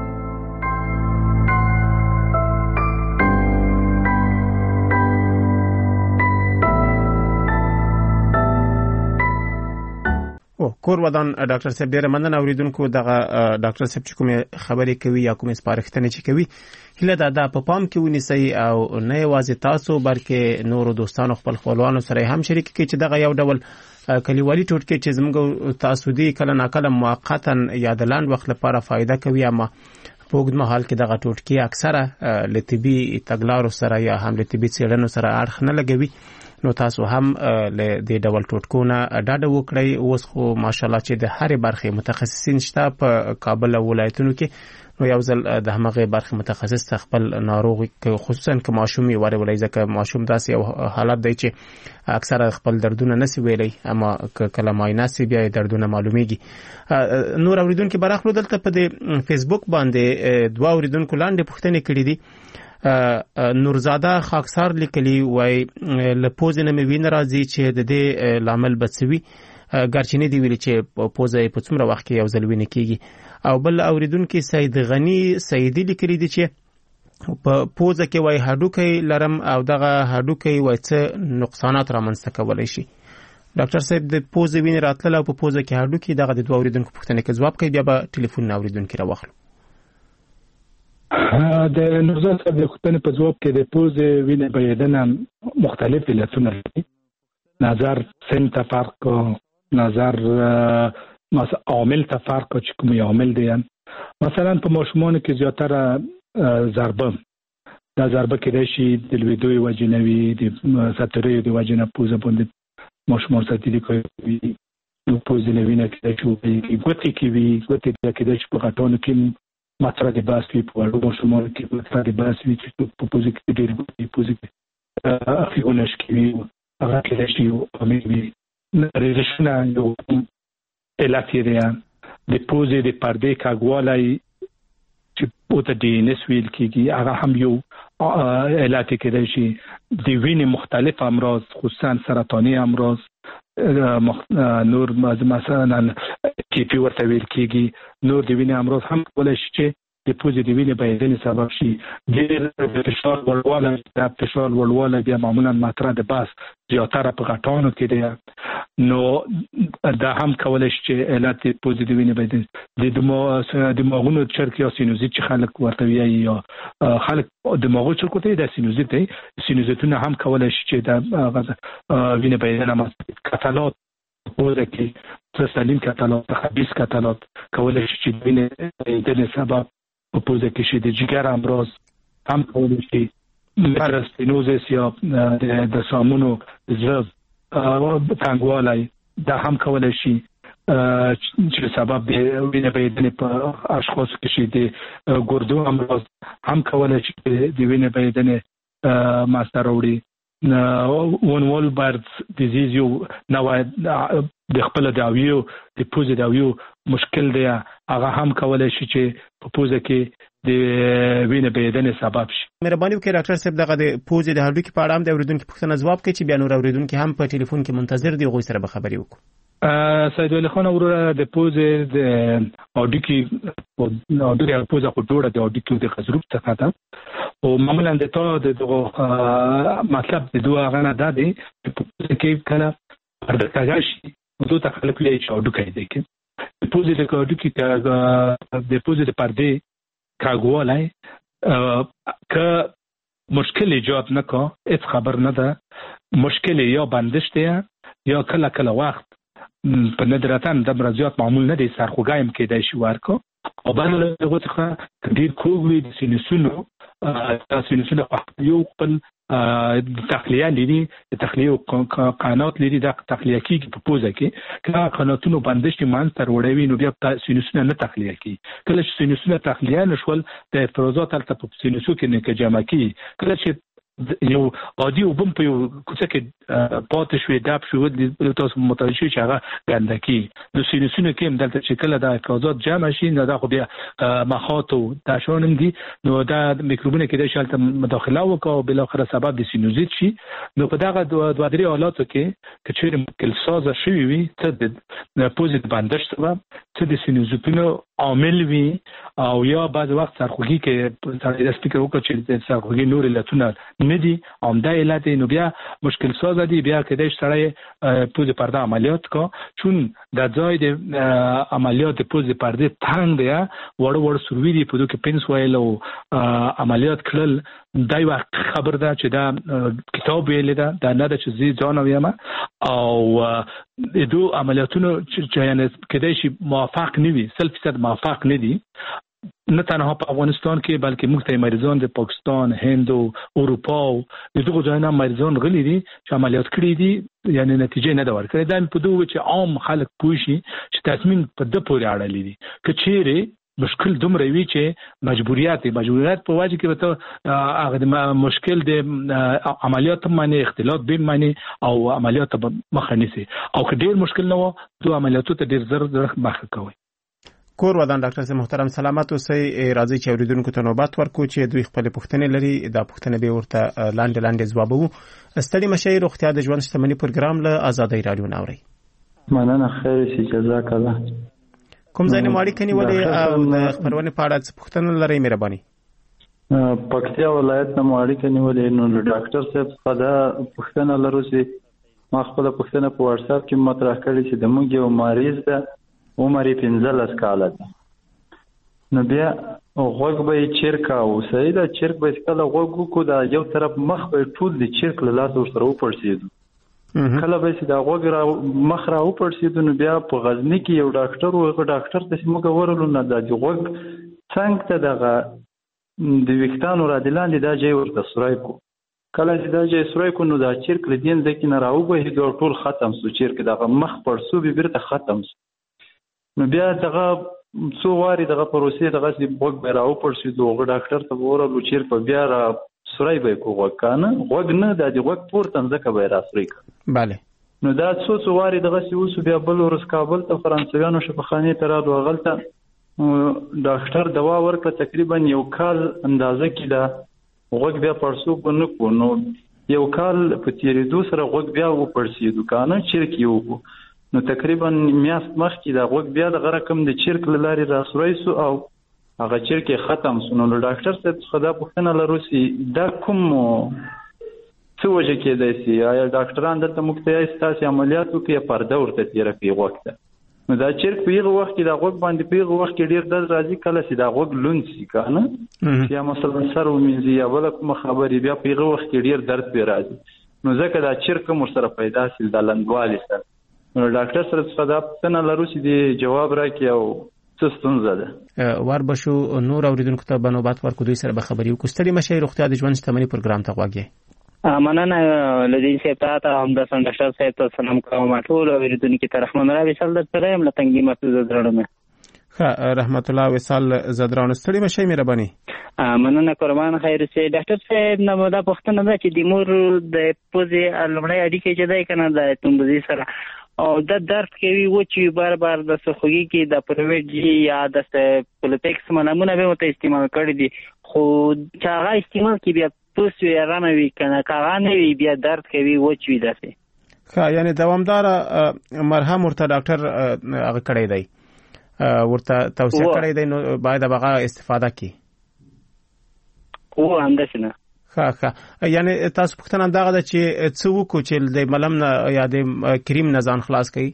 او کور ودان ډاکټر صاحب ډیره مننه اوریدونکو دغه ډاکټر صاحب چې کومه خبرې کوي یا کومه سپارښتنه چې کوي هله دا د په پام کې ونیسي او نه یوازې تاسو بلکې نورو دوستانو خپل خپلوانو سره هم شریک کړئ چې دغه یو ډول کلیوالي ټوټکې چې زموږ تاسو دی کله ناکله موقتا یا د لاند وخت لپاره فائدہ کوي اما په اوږد مهال کې دغه ټوټکې اکثره لطبي تګلارو سره یا هم لطبي څېړنو سره اړخ نه لګوي نو تاسو هم له دې ډول ټوټکو نه ډاډه وکړئ. اوس خو ماشاءالله چې د هرې برخې متخصصین شته په کابل او ولایتونو کې نو یو ځل د همغه برخې متخصص خپل ناروغي خصوصا که ماشومي وره ولای ځکه ماشوم داسې یو حالت دی چې اکثره خپل دردونه نسی ویلي اما کله ماینه سی بیا دردونه معلومیږي. نور اوریدونکو براخلو دلته په فیسبوک باندې دوا اوریدونکو لاندې پوښتنه کړې دي. نورزاده خاکسار لیکلی وای لپوز نه مې وین راځي چې د دې لامل بچوي ګرچنی دی ویل چې پوزه په څومره وخت کې یو ځل وینې کیږي او بل اوریدونکو سید غنی سیدی لیکلی دی چې په پوزه کې وای هډوکي لرم او دغه هډوکي وای څه نقصانات رامنځته کولای شي. ډاکټر صاحب د پوزه وینې راتله او په پوزه کې هډوکي دغه د دوه اوریدونکو پوښتنه کې جواب کوي بیا به ټلیفون اوریدونکو راوخلو. د نورزاد صاحب د پوښتنې په جواب کې د پوزې وینې بهیدنه مختلف علتونه لري. نظر سن ته فرق نظر مثلا عامل ته فرق چې کوم عامل دي مثلا په ماشومانو کې زیاتره ضربه دا ضربه کېدای شي د لویدو وجې نه وي، د ساتریو د وجې نه پوزه باندې ماشومان ساتلي کوي، نو پوزه نه وینه کېدای شي ګوتې کې وي، ګوتې کېدای شي په غټانو کې ماتره د باس وي، په وړو ماشومانو کې ماتره د باس وي چې په پوزه کې ډېر ګوتې پوزه کې افیونه شکي وي، هغه کېدای شي امید وي. ریزشونه یو علت یې دی، د پوزې د پردې کږوالی چې اوته ډي ان اس ویل کېږي، هغه هم یو علت کېدای شي. د وینې مختلف امراض خصوصا سرطاني امراض نور مثلا ټي پی ورته ویل کېږي، نور د وینې امراض هم کولای شي چې د پوزې د وینې بهېدنې سبب شي. ډېر د فشار لوړوالی، د فشار لوړوالی بیا معمولا ماتره د باس زیاتره په غټانو کې دی، نو دا هم کولای شي چې علت د پوزې د وینې بهېدنې. د دماغونو چرک یا سینوزیت چې خلک ورته وایي، یا خلک دماغو چرک ورته وایي، دا سینوزیت دی. سینوزیتونه هم کولای شي چې د وینې بهېدنه مثلا کتلات پوزه کې سلیم کتلات، خبیث کتلات کولای شي چې د وینې بهېدنې سبب په پوزه کې شي. د جګر امراض هم کولای شي، استینوزس یا د سامونو زړه تنګوالی، دا هم کولای شي چې سبب د وینې بهېدنې په اشخاصو کې شي. د ګردو امراض هم کولای شي د وینې بهېدنې منځته راوړي. ون وولبرګ ډیزیز یو نوع د خپل داویو د پوزې داویو مشکل دی، هغه هم کولای شي چې په پوزه کې د وینې بهېدنې سبب شي. مهرباني وکړئ ډاکټر صاحب دغه د پوزې د هډوکي په اړه هم د اوریدونکو پوښتنه ځواب کړئ چې بیا نور اوریدونکو هم په ټلیفون کې منتظر دي، هغوی سره به خبرې وکړو. سید ولی خان وروره، د پوزې د هډوکي هډوکي پوزه خو جوړه د هډوکي د غضروف څخه ده، او معمولا د تا د دغه مطلب د دوه هغه نه ده دی چې په پوزه کې کله پرده کږه شي، دوی ته خلک وایي چې هډوکی دی. د پوزې د هډوکي د پوزې د پردې کږوالی که مشکل ایجاد نه کا، هیڅ خبر نه ده، مشکل یا بندش دی یا کله کله وخت په ندرتاً دومره زیات معمول نه دی، سرخوږی هم کېدای شي ورکا، او بل له هغو څخه ډېر کوږ وي د سینوسونو، دا سینوسونه یو خپل تخلیه لري، د تخلیه قنات لري، دا تخلیه کېږي په پوزه کې. کله قناتونو بندش کې منځته راوړوي نو بیا سینوسونه نه تخلیه کېږي. کله چې سینوسونه تخلیه نه شول، د افرازات هلته په سینوسو کې نه جمع کېږي. کله چې یو عادي اوبه په یو کوڅه کې پاتې شوې، ډب شوې، تاسو متوجه شئ چې هغه ګندګي نو سینوسونه کې هم دلته چې کله د افرازات جمع شي، نو دا خو بیا مخاط او داشان هم دي، نو دا میکروبونه کېدای شي هلته مداخله وکړي او بالاخره سبب د سینوزیت شي. نو په دغه دوه درې حالاتو کې که چېرې مشکل سازه شوي وي، څه د پوزې د بندش سبب، څه د سینوزیتونو عامل وي، او یا بعض وخت سرخوږي کې سړی داسې فکر وکړي چې د سرخوږي نور علتونه نه دي، عمده علت نو بیا مشکل سازه دي. بیا کېدای شي سړی پوزې پرده عملیات کا، چون د ځای د عملیات د پوزې پردې تنګ دی، وړو وړو سروي دي، په دوی کې پنس وایل او عملیات کړل. دا یو خبر ده چې دا کتاب ویلی ده، دا نه ده چې زه ځان ویم، او د دو عملیاتونو چې یعنې کېدای شي موافق نه وي، سل فیصد موافق نه دي، نه تنها په افغانستان کې بلکې موږ ته مریضان د پاکستان، هند او اروپا او دغه ځایونو مریضان غلي دي چې عملیات کړي دي، یعنی نتیجه نه ده ورکړې. دا په دوه چې عام خلک پوه شي چې تصمیم په د پورې اړه لري. که چیرې مشکل دومره وي چې مجبوریت مجبوریت په وجه کې وته هغه مشکل د عملیات معنی اختلاط به معنی او عملیات مخه نیسي، او که ډیر مشکل نه و دوه عملیاتو ته ډیر زر زر مخه کوي. کور ودان ډاکټر صاحب محترم سلامت اوسئ. راځي چې اوریدونکو ته نوبت ورکو چې دوی خپل پوښتنې لري، دا پوښتنې به ورته لاندې لاندې ځوابوو. ستړي مشي روغتیا د ژوند شتمنۍ پروګرام له آزادۍ رادیو ناوړي. مننه، خیر شي، جزاک الله. کوم ځای نه ماړی کني ولې خبرونه پاړه پوښتنه لري مهرباني؟ پکتیا ولایت نه ماړی کني ولې نو ډاکټر صاحب خدا پوښتنه لرو چې ما خپل پوښتنه په واتس اپ کې مطرح کړې چې د موږ یو مریض ده، عمر یې پنځلس کاله ده، نو بیا غوږ به یې چرک او صحیح ده، چرک به یې کله غوږ وکړو دا یو طرف مخ به ټول د چرک له لاسه ورسره وپړسېدو، کله به چې دا غوږ را مخ را وپړسېدو نو بیا په غزني کې یو ډاکټر و، هغه ډاکټر ته چې موږ ورغلو نه دا د غوږ څنګ ته دغه د ویښتانو را دلاندې دا ځای ورته سورای کو. کله چې دا ځای سورای کو نو دا چرک له دین ځکه نه راوبهېدو او ټول ختم سو. چرک دغه مخ پړسو به بیرته ختم سو. نو بیا دغه څو وارې دغه پروسې دغه چې غوږ به راوپړسېدو هغه ډاکټر ته به ورغلو چرک به بیا را سورای به یې کو غوږ که نه غوږ نه دا د غوږ پورته مځکه به یې را سورای کړه. بله. نو دا څو څو وارې دغسې وسو. بیا بل ورځ کابل ته فرانسویانو شفاخانې ته رالو. هغلته ډاکټر دوا ورکړه تقریبا یو کال اندازه کې دا غوږ بیا پړسوب نه کو. نو یو کال په تېرېدو سره غوږ بیا وپړسېدو که نه چرک یې وکړو. نو تقریبا میاشت مخکې دا غوږ بیا دغه رقم د چرک له لارې راسوری سو او هغه چرک یې ختم سو. نو له ډاکټر صاحب څخه دا پوښتنه لرو چې دا کوم څه وجه کېدای سي؟ آیا ډاکټران دلته موږ ته یایي ستاسې عملیات وکړي یا پرده ورته تېره کړي غوږ ته؟ نو دا چرک په هغه وخت کې دا غوږ باندې په هغه وخت کې ډېر درد راځي کله چې دا غوږ لوند سي که نه یا مثلا سر ومینځي یا بله کومه خبرې بیا په هغه وخت کې ډېر درد پرې راځي. نو ځکه دا چرک هم ورسره پیدا سي دا لنډوالي سره. نو ډاکټر سره څخه دا پوښتنه لرو چې د جواب راکړي او څه ستونزه ده. ور به شو نور اورېدونکو ته به نوبت ورکړو. دوی سره به خبرې وکړو. ستړي مه شئ. روغتیا د ژوند شتمني پروګرام ته غوږ یې. مننه لدین صاحب ته همداسې ډاکټر صاحب ته سلام کوم. ټول اورېدونکو ته رحمان الله وصال درته یم له تنګي مسعود درنه. ښه رحمت الله وصال زدران. ستړي مه شئ مهرباني. مننه قربان خیر سي. ډاکټر صاحب نو دا پوښتنه ده چې د مور د پوزې لومړی اړیکې چې دی که نه د تومبزي سره او د درد کوي وچې بار بار د سخوږي کې د پرویټ جي یا د پولیپیکس ملمونه به ورته استعمال کړي دي خو چې هغه استعمال کې بیا پوس وي ارامه وي که نه که هغه نه وي بیا درد کوي وچ وي داسې. ښه یعنې دوامداره مرهم ورته ډاکټر هغه کړی دی ورته توصیه کړی دی نو باید هغه استفاده کړي. هو همداسې نه. ښه ښه یعنې تاسو پوښتنه دغه ده چې څه وکړو چې د ملم نه یا د کریم نه ځان خلاص کړي؟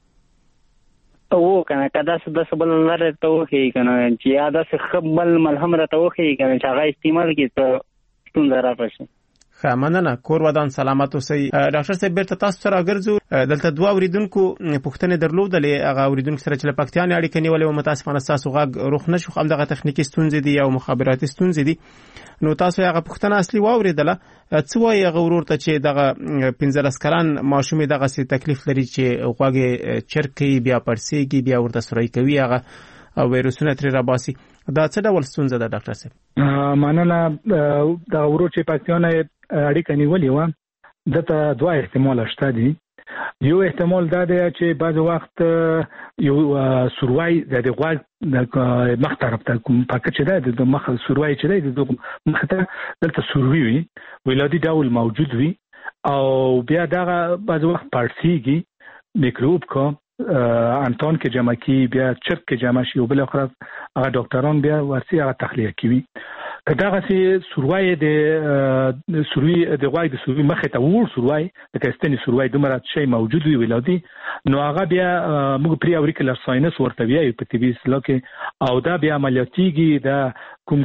او که نه که داسې داسې بل لاره ته وښیي که نه چې یا داسې ښه بل ملهم راته وښیي که نه چې هغه استعمال کړي ته ستونزه راشي. ښه مننه. کور ودان سلامت اوسئ. ډاکټر صاحب بیرته تاسو سره راګرځو. دلته دوه اورېدونکو پوښتنې درلودلې. هغه اورېدونکو سره چې له پکتیا نه اړیکه نیولې وه متاسفانه ستاسو غږ روغ نه شو. همدغه تخنیکي ستونزې دي او مخابراتي ستونزې دي. نو تاسو هغه پوښتنه اصلي واورېدله. څه وایي هغه ورور ته چې دغه پنځلس کلن ماشوم یې دغسې تکلیف لري چې غوږ یې چرک کوي بیا پړسېږي بیا ورته سورۍ کوي هغه او ویروسونه ترې راباسي. دا څه ډول ستونزه ده ډاکټر صاحب؟ مننه. دغه ورور چې پکتیا نه اړیکه نیولې وه دته دوه احتماله شته دي. یو احتمال دا دی چې بعض وخت یو سوروای د غوږ د مخ طرف ته کوم پاکټ چې دی د مخ سوروای چې دی د مخ ته دلته سوروي وي ولادي ډول موجود وي او بیا دغه بعض وخت پړسېږي میکروب کا انتون کې جمع کی بیا چرک کې جمع شي او بل اخر هغه ډاکټران بیا ورسي هغه تخلیه کوي. کداغه سي سوروي د سوروي د غوای د سوروي مخه ته ور سوروي د کستنی سوروي د مراد شی موجود وي ولادي نو هغه بیا موږ پری اوريکولر ساينس ورته ویایو په طبي اصطلاح کې او دا بیا عملیاتيږي دا کوم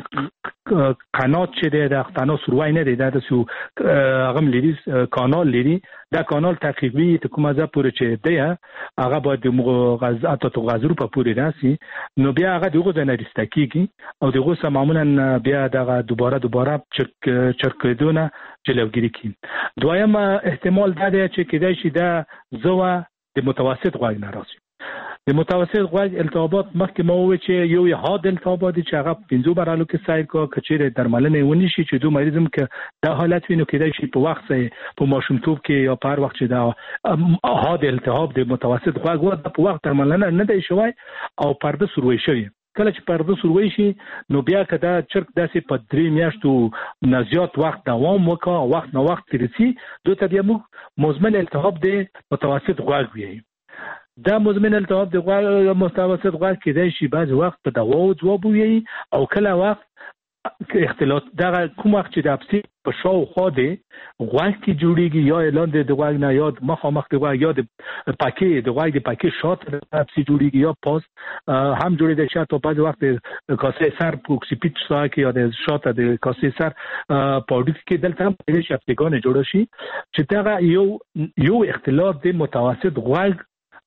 قنات چې دی د قنات سوروي نه دی دا د سو هغه لري کانال لري دا کانال تقریبي ته کومه ځا پورې چې دی هغه باید د غاز اتو غازرو په پورې راسي نو بیا هغه دغه ځنه رستکیږي او دغه معمولا بیا دغه دوباره دوباره چرک چرکیدونه جلوگیری کی. دویم احتمال دا دی چې کېدای شي دا زوا د متوسط غوږ نه راځي. د متوسط غوږ التهابات مخکې مو وی چې یو یاد التهابات چې هغه پنځو برالو کې سایر کو کچېره درملنه ونی شي چې دوه مریضم کې دا حالت وینو کېدای شي په وخت په ماشومتوب کې یا په هر وخت چې دا هاد التهاب د متوسط غوږ و په وخت درملنه نه دی شوی او پرده سروي شوی. کله چې پرده سروي شي نو بیا کدا چرک داسې په درې میاشتو نه زیات وخت دوام وکړي وخت نه وخت ترسي دوی ته بیا موږ مزمن التهاب د متوسط غوږ وایي. دا مزمن التهاب د غوږ متوسط غوږ کېدای شي بعض وخت په دوا او ځواب وي او کله وخت اختلاط دا کوم وخت چې د اپسی په شاو خو دی غوږ کې جوړیږي یا اعلان د غوږ نه یاد مخامخ د غوږ یاد پاکي د غوږ د پاکي شات د اپسی جوړیږي یا پاس هم جوړیږي چې په بعض وخت کاسه سر پوکسیپیټ سا کې یا د شات د کاسه سر پاوډر کې دلته هم د شپګانې جوړ شي چې دا یو یو اختلاط د متوسط غوږ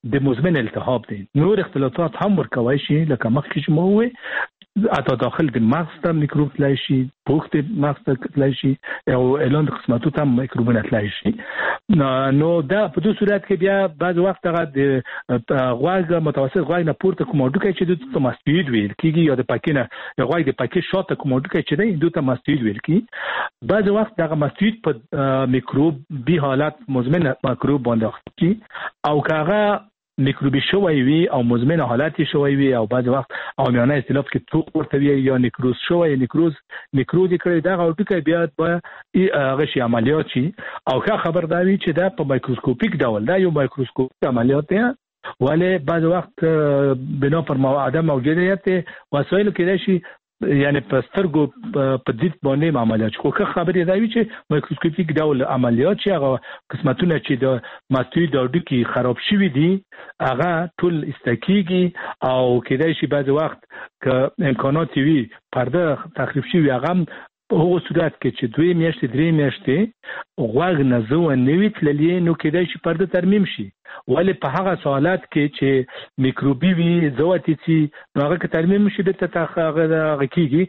د مزمن التهاب دی. نور اختلاطات هم ورکوي شي لکه مخکې چې مو وې اته داخل د مغز ته میکروب تلای شي، پوښت مغز ته تلای شي او اعلان د قسمتو ته میکروبونه تلای شي. نو دا په دې صورت کې بیا بعض وخت هغه د غوږ متوسط غوږ نه پورته کوم ډوکې چې د ماستوید ویل کیږي یا د پکینه یا غوږ د پکې شاته کوم ډوکې چې دی دوی ته ماستوید ویل کی. بعض وخت دغه ماستوید په میکروب بي حالت مزمن میکروب باندې اخته او کاغه میکروبي شوی وي او مزمن حالت شوی وي او بعض وخت عامیانه اصطلاح کې توپ ورته وي یا نیکروز شوی نیکروز نیکروز کړي دا ټکی بیا په هغه شی عملیات شي او که خبر دا وي چې دا په مایکروسکوپیک ډول دا یو مایکروسکوپیک عملیات دی ولی بعض وخت بنا پر عدم موجودیت وسایل کې شي یعنی په سترګو په دید باندې عملیات خو که خبرې دا وي چې مایکروسکوپیک ډول عملیات چې هغه قسمتونه چې د ماستوید د هډوکي خراب شوي دي هغه ټول استکیږي او کېدای شي بعض وخت که امکانات وي پرده تخریب شوي هغه په هغه صورت کې چې دوی میاشتې درې میاشتې غوږ نه زه نه وي تللی نو کېدای شي پرده ترمیم شي ولی په هغه سوالات کې چې میکروبي وي زواتي سي نو هغه که ترمیم شي د ته هغه کېږي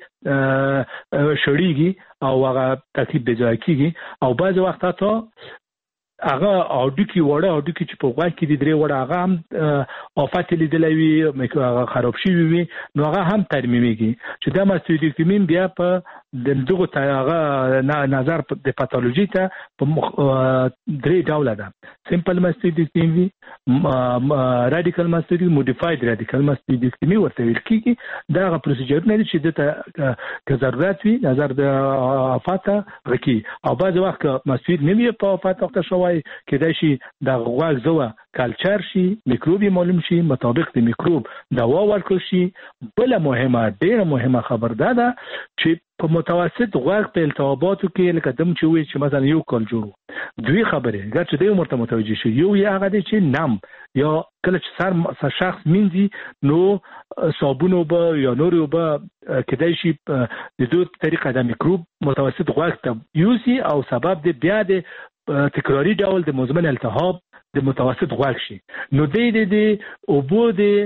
شړیږي او هغه ترتیب به ځای کېږي او بعض وخت ته هغه اډوکی وړه اډوکی چې په غوږ کې د درې وړه هغه هم آفت لیدلی وي هغه خراب شوي وي نو هغه هم ترمیمیږي چې دا ماستویدکتومي بیا په د دغه هغه نظر د پاتولوژي ته په درې ډوله ده. سمپل ماستویدکتومي، رادیکال ماستویدکتومي، موډیفاید رادیکال ماستویدکتومي ورته ویل کېږي. دا هغه پروسیجرونه دي چې دته که ضرورت وي نظر د آفت غکي او بعض وخت ماستوید نه وي په آفت وخت شوی کېدای شي د غوږ زوه کلچر شي میکروبي معلوم شي مطابق د میکروب دوا ورکړل شي. بل مهمه ډیره مهمه خبر ده ده چې په متوسط غوږ په التهاباتو کې لکه دم چې وي چې مثلا یو کال جوړو دوی خبرې ګر چې دوی مرته متوجه شي یو یې هغه دی چې نم یا کله چې سر شخص مینځي نو صابون اوبه یا نور اوبه کېدای شي د دوی طریقه د میکروب متوسط غوږ ته یوسي او سبب دی بیا د تکراری ډول د مزمن التهاب د متوسط غوږ شي. نو د دې اوبو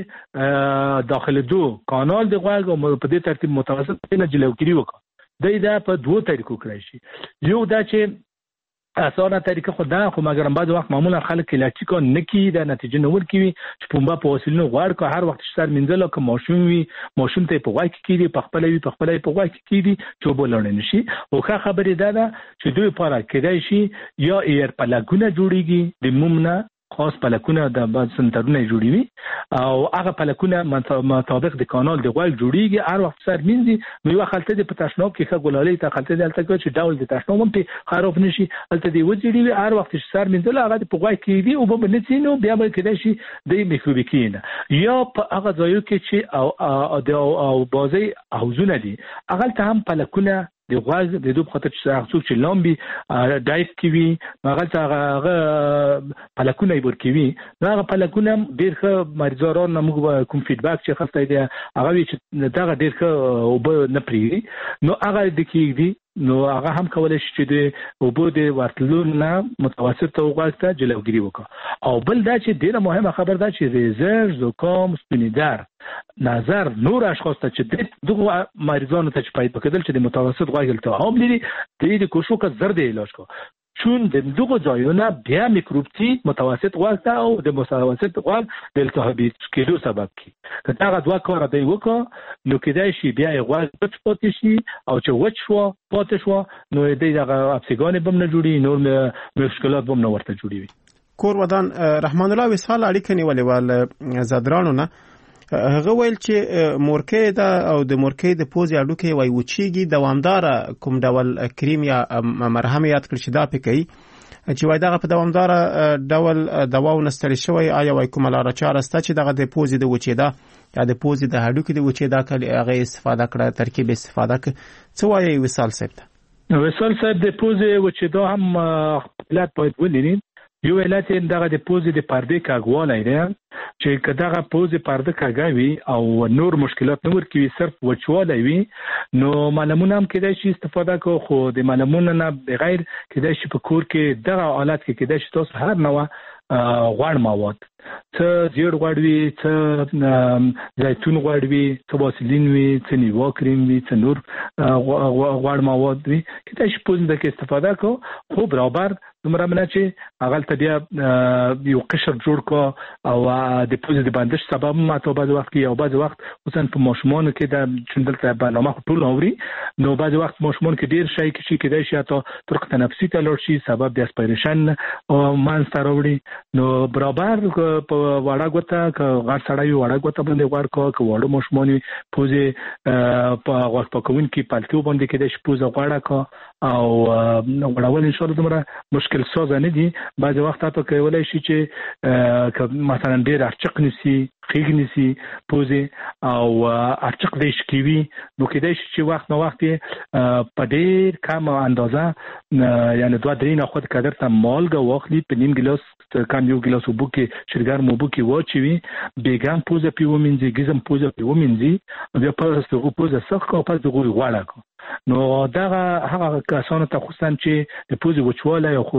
د داخل دو کانال د غوږ او په دې ترتیب متوسط نه جلوګیری وکړه. دا په دوه طریقو کړی شي. یو دا چې اسانه طریقه خو دا خو مګر بعض وخت معمولا خلک لاټیکو نکی د نتیجه نور کوي چې پومبا په وسیلو غوړ کو هر وخت سر منځل او ماشوم وي ماشوم ته په غوږ کې کیږي په خپل وي په خپل په غوږ کې کیږي چې وبلړ نه شي. او ښه خبرې ده چې دوی لپاره کېدای شي یا ایر پلاګونه جوړیږي د مومنه خاص پلکونه د بعض سنترونه جوړوي او هغه پلکونه مطابق د کانال د غوږ جوړیږي هر وخت سر مینځي نو یو خلته د پتاشنوب کې ښه ګلالي ته خلته د الته چې ډول د تاشنوب هم په خراب نشي الته دی وځي هر وخت سر مینځل هغه په غوږ کې دی او په نتینو بیا به کېدای شي د میکروبي کینه یا په هغه ځایو کې چې او او بازي حوزونه دي هغه ته هم پلکونه د غوږ د دوه خاطر چې هغه چې لامبي ډایف کوي هغه هغه پلکونه یې ورکوي نو هغه پلکونه ډېر ښه مریضانو موږ کوم فیډباک چې خسته دی هغه چې دا ډېر ښه او نه پریږي نو هغه د کېږي نو هغه هم کولای شي چې د اوبو د ورتلو نه متوسط غوږ ته جلوګیری وکړي. او بل دا چې ډېره مهمه خبر ده چې ریزر زکام سپینیدر نظر نور اشخاص ته چې دغه مریضانو ته چې پیدا کېدل چې د متوسط غوږ التهاب لري د دې کوشش کا زرد علاج کو چون د دغه ځایونه بیا میکروب تی متوسط غوږ ته او د متوسط غوږ د التهاب کېدو سبب کی که دا دوه کار دی وکړه نو کېدای شي بیا غوږ وچ پاتې شي او چې وچ شو پاتې شو نو د دغه افسګان بم نه جوړي نور مشکلات بم نه ورته جوړي. کور ودان رحمان الله وصال اړیکه نیولې ول زادرانو نه هغه ویل چې مورکې دا او د مورکې د پوزي اډوکې وای وچیږي دوامدار کوم ډول کریم یا مرهم یاد کړی چې دا پکې چې وای دا په دوامدار ډول دوا ونستل شوی آیا وای کومه لار چارسته چې دغه د پوزي د وچیدا یا د پوزي د هډوکې د وچیدا کله هغه استفاده کړه ترکیب استفاده ک څه وای وصال صاحب ته وصال صاحب د پوزي وچیدا هم خپلات باید ولري. یو علت دغه د پوزي د پرده کاغوالای دی چې کداغه پوزي پرده کاغوي او نور مشکلات نور کوي صرف وچوالای وي نو معلومونه هم کېدای شي استفاده کو خو د معلومونه نه بغیر کېدای شي په کور کې دغه حالت کې کېدای شي تاسو هر نوع غوړ مواد څه زیړ غوړ وي څه زیتون غوړ وي څه واسلین وي څه نیوا کریم وي څه نور غوړ مواد وي کله چې پوز د کې استفاده کو خو برابر دومره منه چې هغه ته بیا یو قشر جوړ کو او د پوز د بندش سبب ماته بعض وخت یو بعض وخت خصوصا په ماشومان کې د چندلته برنامه ټول اوري نو بعض وخت ماشومان کې ډیر شي کې کېدای شي ته طرق تنفسي ته لور شي سبب د اسپیریشن او مانستر وړي نو برابر په وړه غوته ک غړ سړی وړه غوته باندې ور کو ک وړو ماشومان پوز په غوښ پکون کې پالتو باندې کې د پوز غوړه کو او وړول ان شاء الله دومره مشکل ساز نه دي بعض وخت ته کولای شي چې مثلا ډیر ارچق نسی خېګ نسی پوزه او ارچق دیش کیوي نو کېدای شي چې وخت نو وخت په ډیر کم اندازه یعنی دوه درې نه خود قدر ته مالګه واخلي په نیم ګلاس کم یو ګلاس وبو کې شرګر مو بو کې واچوي بیګام پوزه پیو منځي ګزم پوزه پیو منځي بیا په ستو پوزه سخت او په دغه غواړه کو نو دا هغه کسانو ته خصوصا چې د پوزې وچوالی او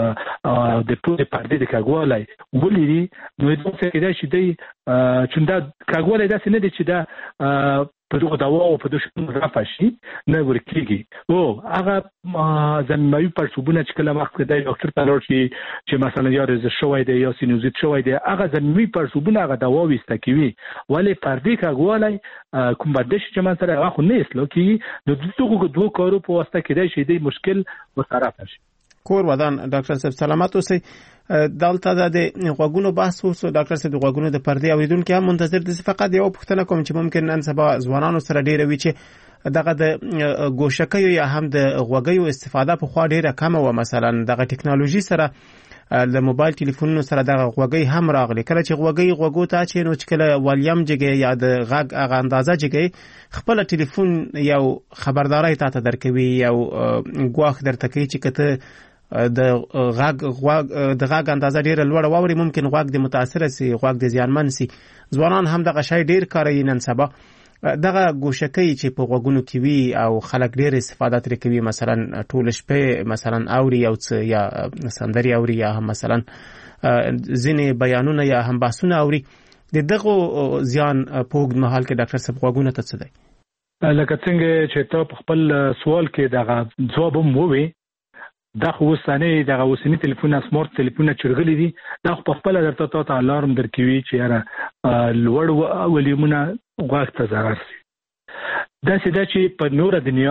د پوزې پردې د کاږوالی ولري نو دوی څه کېدای شي دی چې دا کاږوالی داسې نه دی چې دا په دغه دوا او په دغه رافع شي نه ورکېږي او هغه زمینوي پړسوبونه چې کله وخت کې د ډاکټر ته لاړ شي چې مثلا یا رز شوی دی یا سینوزیت شوی دی هغه زمینوي پړسوبونه هغه دوا وسته کوي ولې پردې کاږوالی کوم بده شي چې مثلا هغه خو نه اصلاح کیږي نو دغه دوه کارو په واسطه کې دی شي د مشکل وسره شي کور ودان ډاکټر صاحب سلامات اوسئ دلته د غوګونو بحث وسو ډاکټر صاحب د غوګونو د پردې اوریدونکو هم منتظر دي فقط یو پوښتنه کوم چې ممکن نن سبا ځوانانو سره ډیره وي چې دغه د ګوشکیو یا هم د غوګیو استفاده په خوا ډیره کم و مثلا دغه ټکنالوژي سره د موبایل ټلیفونونو سره دغه غوګي هم راغلي کله چې غوګي غوګو ته چې نو چې کله والیم جګي یا د غږ هغه اندازه جګي خپل ټلیفون یو خبرداري ته درکوي یو غواخ درته کوي چې کته د غاګ غواګ د غاګ اندازه ډیره لوړه ووري ممکن غواګ د متاثر سي غواګ د زیانمن سي ځوانان هم دغه شی ډیر کاروي نن سبا دغه ګوشکۍ چې په غوګونو کې وي او خلک ډیر استفاده ترې کوي مثلا ټول شپه مثلا اوري او یا سندري اوري یا هم مثلا ځینې بیانونه یا هم بحثونه اوري د دغه زیان په وګړو محل کې ډاکټر صاحب غوګونه ته څه دی لکه څنګه چې ته په خپل سوال کې دغه جواب مو وي دا خو وسانه دغه وسنی ټلیفون سمارټ ټلیفون چرغلي دي دا خو په خپل درته ته الارم درکوي چې یاره لوړ ولیمونه غواړي ته ضرر شي دا سده چې په نور دنیا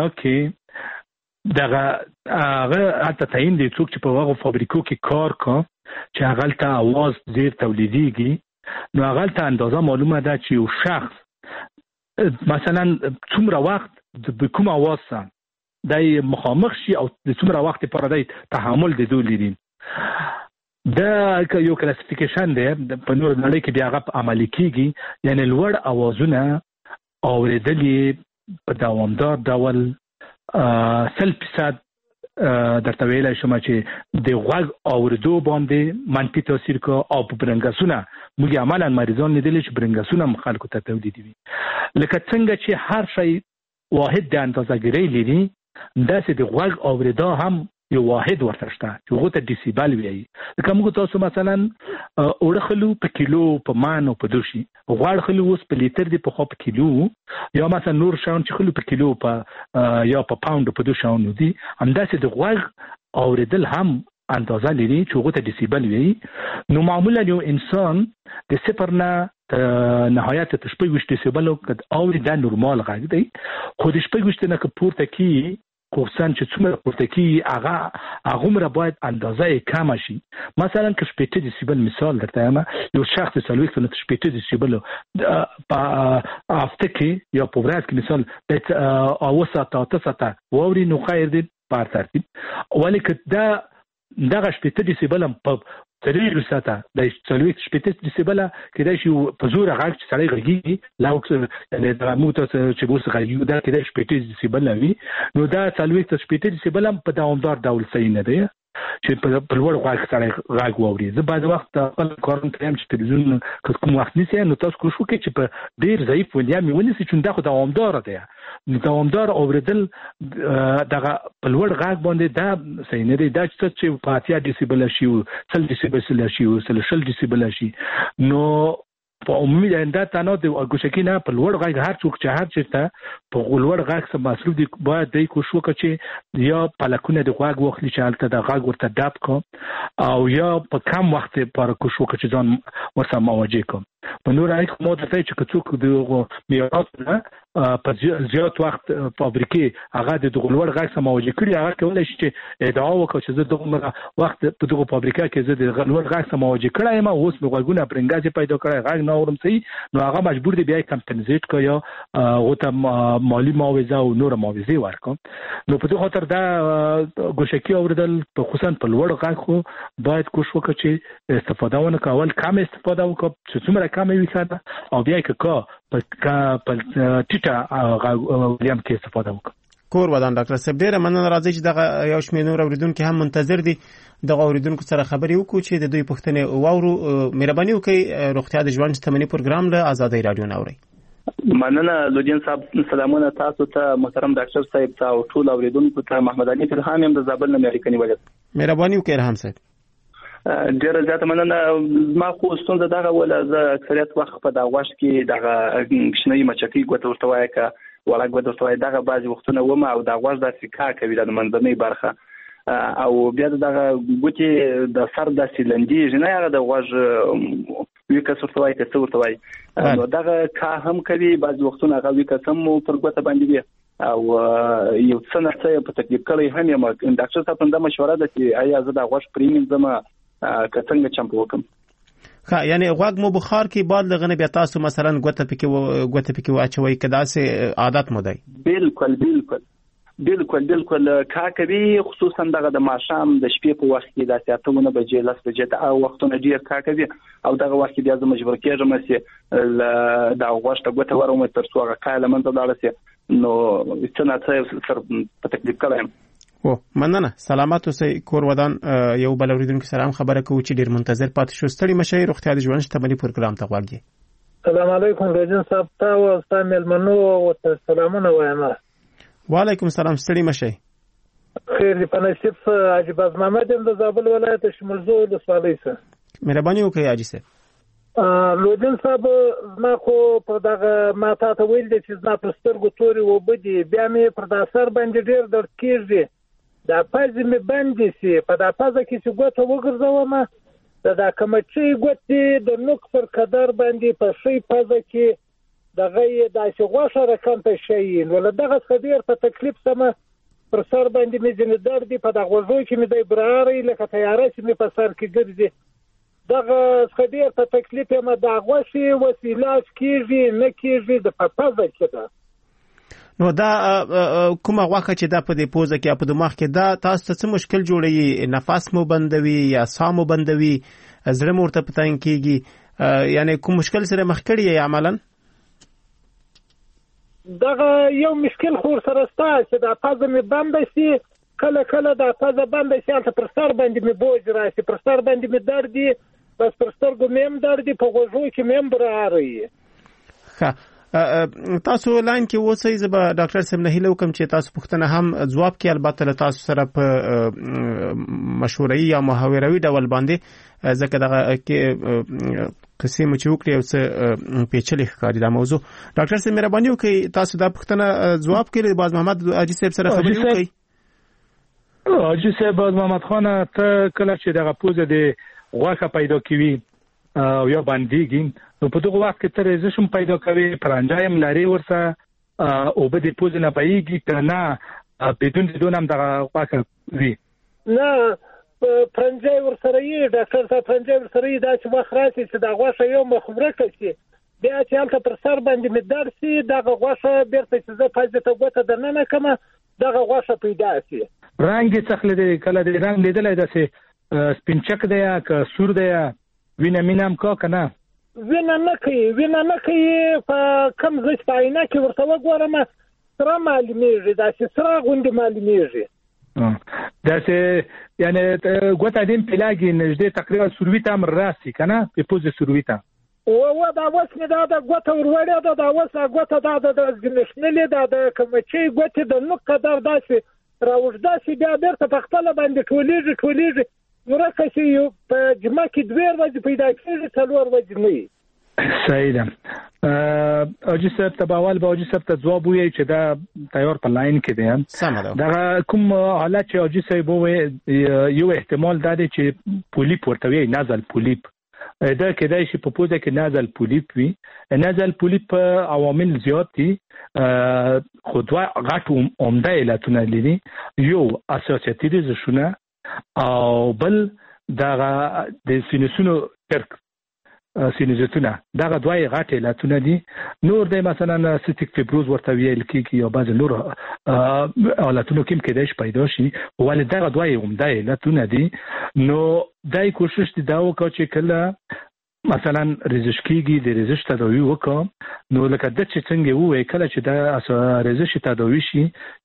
کې دغه هغه اته تعین دي څوک چې په هغه فابریکو کې کار کوي چې هغه ته आवाज زیر تولیديږي نو هغه ته اندازه معلومه ده چې یو شخص مثلا څومره وخت د کوم आवाज سره دای مخامخ شي او د څومره وخت لپاره دای تحمل د دوی لري دا یو کلاسیفیکیشن دی په نور نړۍ کې دی هغه عملي کیږي یعنی لوړ اوازونه اوریدل په دوامدار ډول سل فیصد درته ویلای شم چې د غوږ اوریدو باندې منفي تاثیر کو او په برنګسونه موږ عملاً مریضان لیدل چې برنګسونه خلکو ته تولیدوي لکه څنګه چې هر شی واحد د اندازه‌ګیری لري داسې د غوږ اوریدا هم یو واحد ورته شته چې هغه ته ډیسیبل وایي لکه موږ تاسو مثلا اورخلو په کیلو په مان او په دوشي غوړ خلو اوس په لیټر دی په خو په کیلو یا مثلا نور شاون چې خلو په کیلو په یا په پاوند په دوشاون دي همداسې د غوږ اوریدل هم اندازه لري چې هغه ته ډیسیبل وایي نو معمولا یو انسان د صفر نه نهایت ته شپږ وشت ډیسیبل او دا نورمال غږ دی خو د شپږ وشت نه پورته کی خصوصا چې څومره پورته کی هغه هغه مر باید اندازه کم شي مثلا که شپږ ډیسیبل مثال درته یم یو شخص سلوک نه شپږ ډیسیبل په هفته کې یا په ورځ کې مثال د اوسه تا ته ووري نو خیر دی په ترتیب ولیکن دا دغه شپږ ډیسیبل په تریلو ساته د سلوک شپږ ډیسیبل کې دا شی په زور غږ چې سړی غږی لاوکس یعنی د موته چې بوس غږی دا کې دا شپږ ډیسیبل وي نو دا سلوک شپږ ډیسیبل په دوامدار ډول صحیح نه دی چې په لوړ غږ سره غږ واوري. زه بعض وخت خپل کارون ته هم چې تلویزیون کوم وخت نيسي نو تاسو کوشش وکړئ چې په ډیر ضعیف ولیا مې ونیسي چې دا خو دوامدار دی. دوامدار اوریدل دغه په لوړ غږ باندې دا صحیح نه دی. دا چې په اتیا ډیسیبل شي او څل ډیسیبل شي او څل شل ډیسیبل شي نو په عمومي دا تنه د ګوشکی نه په لوړ غږ هر څوک چې هر چیرته په لوړ غږ سره مسلوب دي باید د کوشش وکړي چې یا پلکونه د غږ واخلي چې حالت د غږ ورته ډاپ کو او یا په کم وخت پر کوشش وکړي چې ځان ورسره مواجه کو. په نور اړیکو مو ته چې څوک د میراث نه په زیات وخت فابریکې هغه د لوړ غږ سره مواجه کړي هغه کولای شي چې ادعا وکړي چې زه دغه وخت په دغه فابریکه کې زه د لوړ غږ سره مواجه کړم ما اوس مې غوږونه پرنګاځي پیدا کړی غږ نه اورم صحیح نو هغه مجبور دی بیا کمپنسیټ کوي یا غوته مالی معاوضه او نور معاوضه ورکړي. نو په دغه خاطر دا ګوشکی اوریدل په خصوصا په لوړ غږ خو باید کوشش وکړي چې استفاده ونه کول کم استفاده وکړي چې څومره کم وي ساده او بیا کې کا په ټیټه غوړم کې استفاده وکړي. کور ودان ډاکټر صاحب ډیره مننه راځي چې دغه یو شمېر نور اوریدونکو هم منتظر دي دغه اوریدونکو سره خبرې وکړو چې د دوی پوښتنې واورو. مهرباني وکړئ روغتیا د ژوند شتمنۍ پروګرام له آزادۍ رادیو نوري. مننه لودین صاحب سلامونه تاسو ته محترم ډاکټر صاحب ته او ټول اوریدونکو ته. محمد علي فرهان هم د زابل نه امریکا نیولې. مهرباني وکړئ رحم صاحب. ډیره زیاته مننه. ما خو ستونزه دغه ولا زه اکثریت وخت په دا غوښ کې دغه شنه مچکی ګوت ورته وای کا ولا ګوت ورته وای دغه بعضی وختونه و ما او دا غوښ د سکا کوي د منځنۍ برخه او بیا دغه ګوتې د سر د سیلندې جنې هغه د غوښ وی کا ورته وای که څه ورته وای نو دغه کا هم کوي بعضی وختونه هغه وی کا سم پر ګوت باندې او یو څه نه څه په تکلیف کړی هم یم. ډاکټر صاحب ته مشوره ده چې آیا زه د غوښ پریمین زما که څنګه چمپ وکم. ها یعنی غوږ مو بخار کې بعد لغنه بیا تاسو مثلا ګوته پکې ګوته پکې واچوي کدا سه عادت مو دی. بالکل بالکل بالکل بالکل کا کوي خصوصا دغه د ماشام د شپې په وخت کې د ساعتونو بجې لاس بجې ته او وختونه ډیر کا کوي او دغه وخت بیا زه مجبور کېږم چې د غوښ ته ګوته ورم تر څو هغه کاله منځ داله سي نو څنګه څه سر په تکلیف کړم. او مننه سلامات اوسئ. کور ودان یو بل اوریدونکو سره هم خبره کوي چې ډیر منتظر پاتې شو. ستړي مشي روغتیا د ژوند شتمنۍ پروګرام ته غواړي. السلام علیکم رجن صاحب تا او استاد منو او سلامونه وایم. وعلیکم السلام. ستړي مشي. خیر په نصیب عجیب از محمد د زابل ولایت شمول زو د سوالای سره. مهرباني وکړئ حاجی صاحب. لودین صاحب ما خو په دغه ما ته ویل دي چې زما په سترګو توري و بدی بیا مې پر د اثر باندې ډیر درد کیږي. دا پزې مې بندې سي په دا پزه کې چې ګوته وګرځوم دا کمچې ګوتې د نوک پر قدر باندې په شي پزه کې دغه یې داسې غوښه راکمته شي نو دغه خدیر په تکلیف سمه پر سر باندې مې ځینې درد په دغه غوږو کې مې د براري لکه تیاره چې مې په سر کې ګرځي دغه خدیر په تکلیف مې د غوښې وسیله کېږي نه کېږي د په پزه کې ده. نو دا کومه غوښه چې دا په دې پوزه کې په دماغ کې دا تاسو ته څه مشکل جوړوي؟ نفس مو بندوي یا ساه مو بندوي؟ زړه مو ورته پتاین کېږي؟ یعنی کوم مشکل سره مخ کړی یې عملاً؟ دغه یو مشکل خو سره ستا چې دا پزه مې بنده شي کله کله دا پزه بنده شي هلته پر سر باندې مې بوج راشي پر سر باندې مې درد دي بس پر سترګو مې هم درد دي په غوږو کې مې هم براري. ښه تاسو لاین کې اوسئ. زه به ډاکټر صاحب نه هیله وکم چې تاسو پوښتنه هم ځواب کې البته له تاسو سره په مشورې یا محاوروي ډول باندې ځکه دغه کې قسم چې وکړي او څه پیچلې ښکاري دا موضوع. ډاکټر صاحب مهرباني وکړئ تاسو دا پوښتنه ځواب کړئ. باز محمد حاجی صاحب سره خبرې وکړئ. حاجی صاحب باز محمد خان ته کله چې دغه پوزه د غوښه پیدا کوي او یا باندېږي نو په دغه وخت کې تر ريزشن پیدا کوي پرانجایم لري ورسه او به د پوزې نه پېږي کنه بدون بدون هم دغه غوښه وي نه پرانجای ورسره یې ډاکټر صاحب پرانجای ورسره یې دا چې مخ راسي چې دا غوښه یو مخبره کوي بیا چې هلته پر سر باندې مې درد شي دغه غوښه بیرته چې زه پزې ته ګوته دننه کړم دغه غوښه پیدا شي. رنګ یې څخه دی کله د رنګ لیدلی داسې سپینچک دی یا که سور دی یا وینه مینه هم کا که نه؟ وینه نه کوي وینه نه کوي په کم غش په عینه کې ورته وګورم سره معلومیږي داسې سره غوندې معلومیږي. دا سه یعنی ګوته دیم پلاګي نږدې تقریبا سرویته امر راسي کنه په پوزه سرویته او و دا وس نه دا د ګوته وروړه دا د وس ګوته دا د ګنشنلې دا د کومچي ګوته د نو قدر داسي راوړدا سي بیا درته په خپل باندې ټولېږي ټولېږي ورکه شي په جمعه کې دوه ورځې پیدا کېږي څلور ورځې نه صحیح ده اوجي صاحب تباول به اوجي صاحب ته ځواب وایي چې دا تیار په لاین کې دی دا کوم حالت چې اوجي صاحب وایي یو احتمال دا دی چې پولیپ ورته وایي نازل پولیپ دا کېدای شي په پوزه کې نازل پولیپ وي نازل پولیپ عوامل زیات دي خو دوه غټ عمده علتونه لري یو اساسیتي ریزشونه او بل دا د سینوسونو ترک سینوزیتونه دا دوه غټ علتونه دي نور د مثلا سیستیک فیبروز ورته ویل کیږي یا بعض نور علتونه کوم کېدای شي پیدا شي ولې دا دوه عمده علتونه دي نو دای کوشش دي دا وکړي چې کله مثلا ریزش کیږي د ریزش تداوی وکړه نو لکه د چې څنګه وې کله چې دا ریزش تداوی شي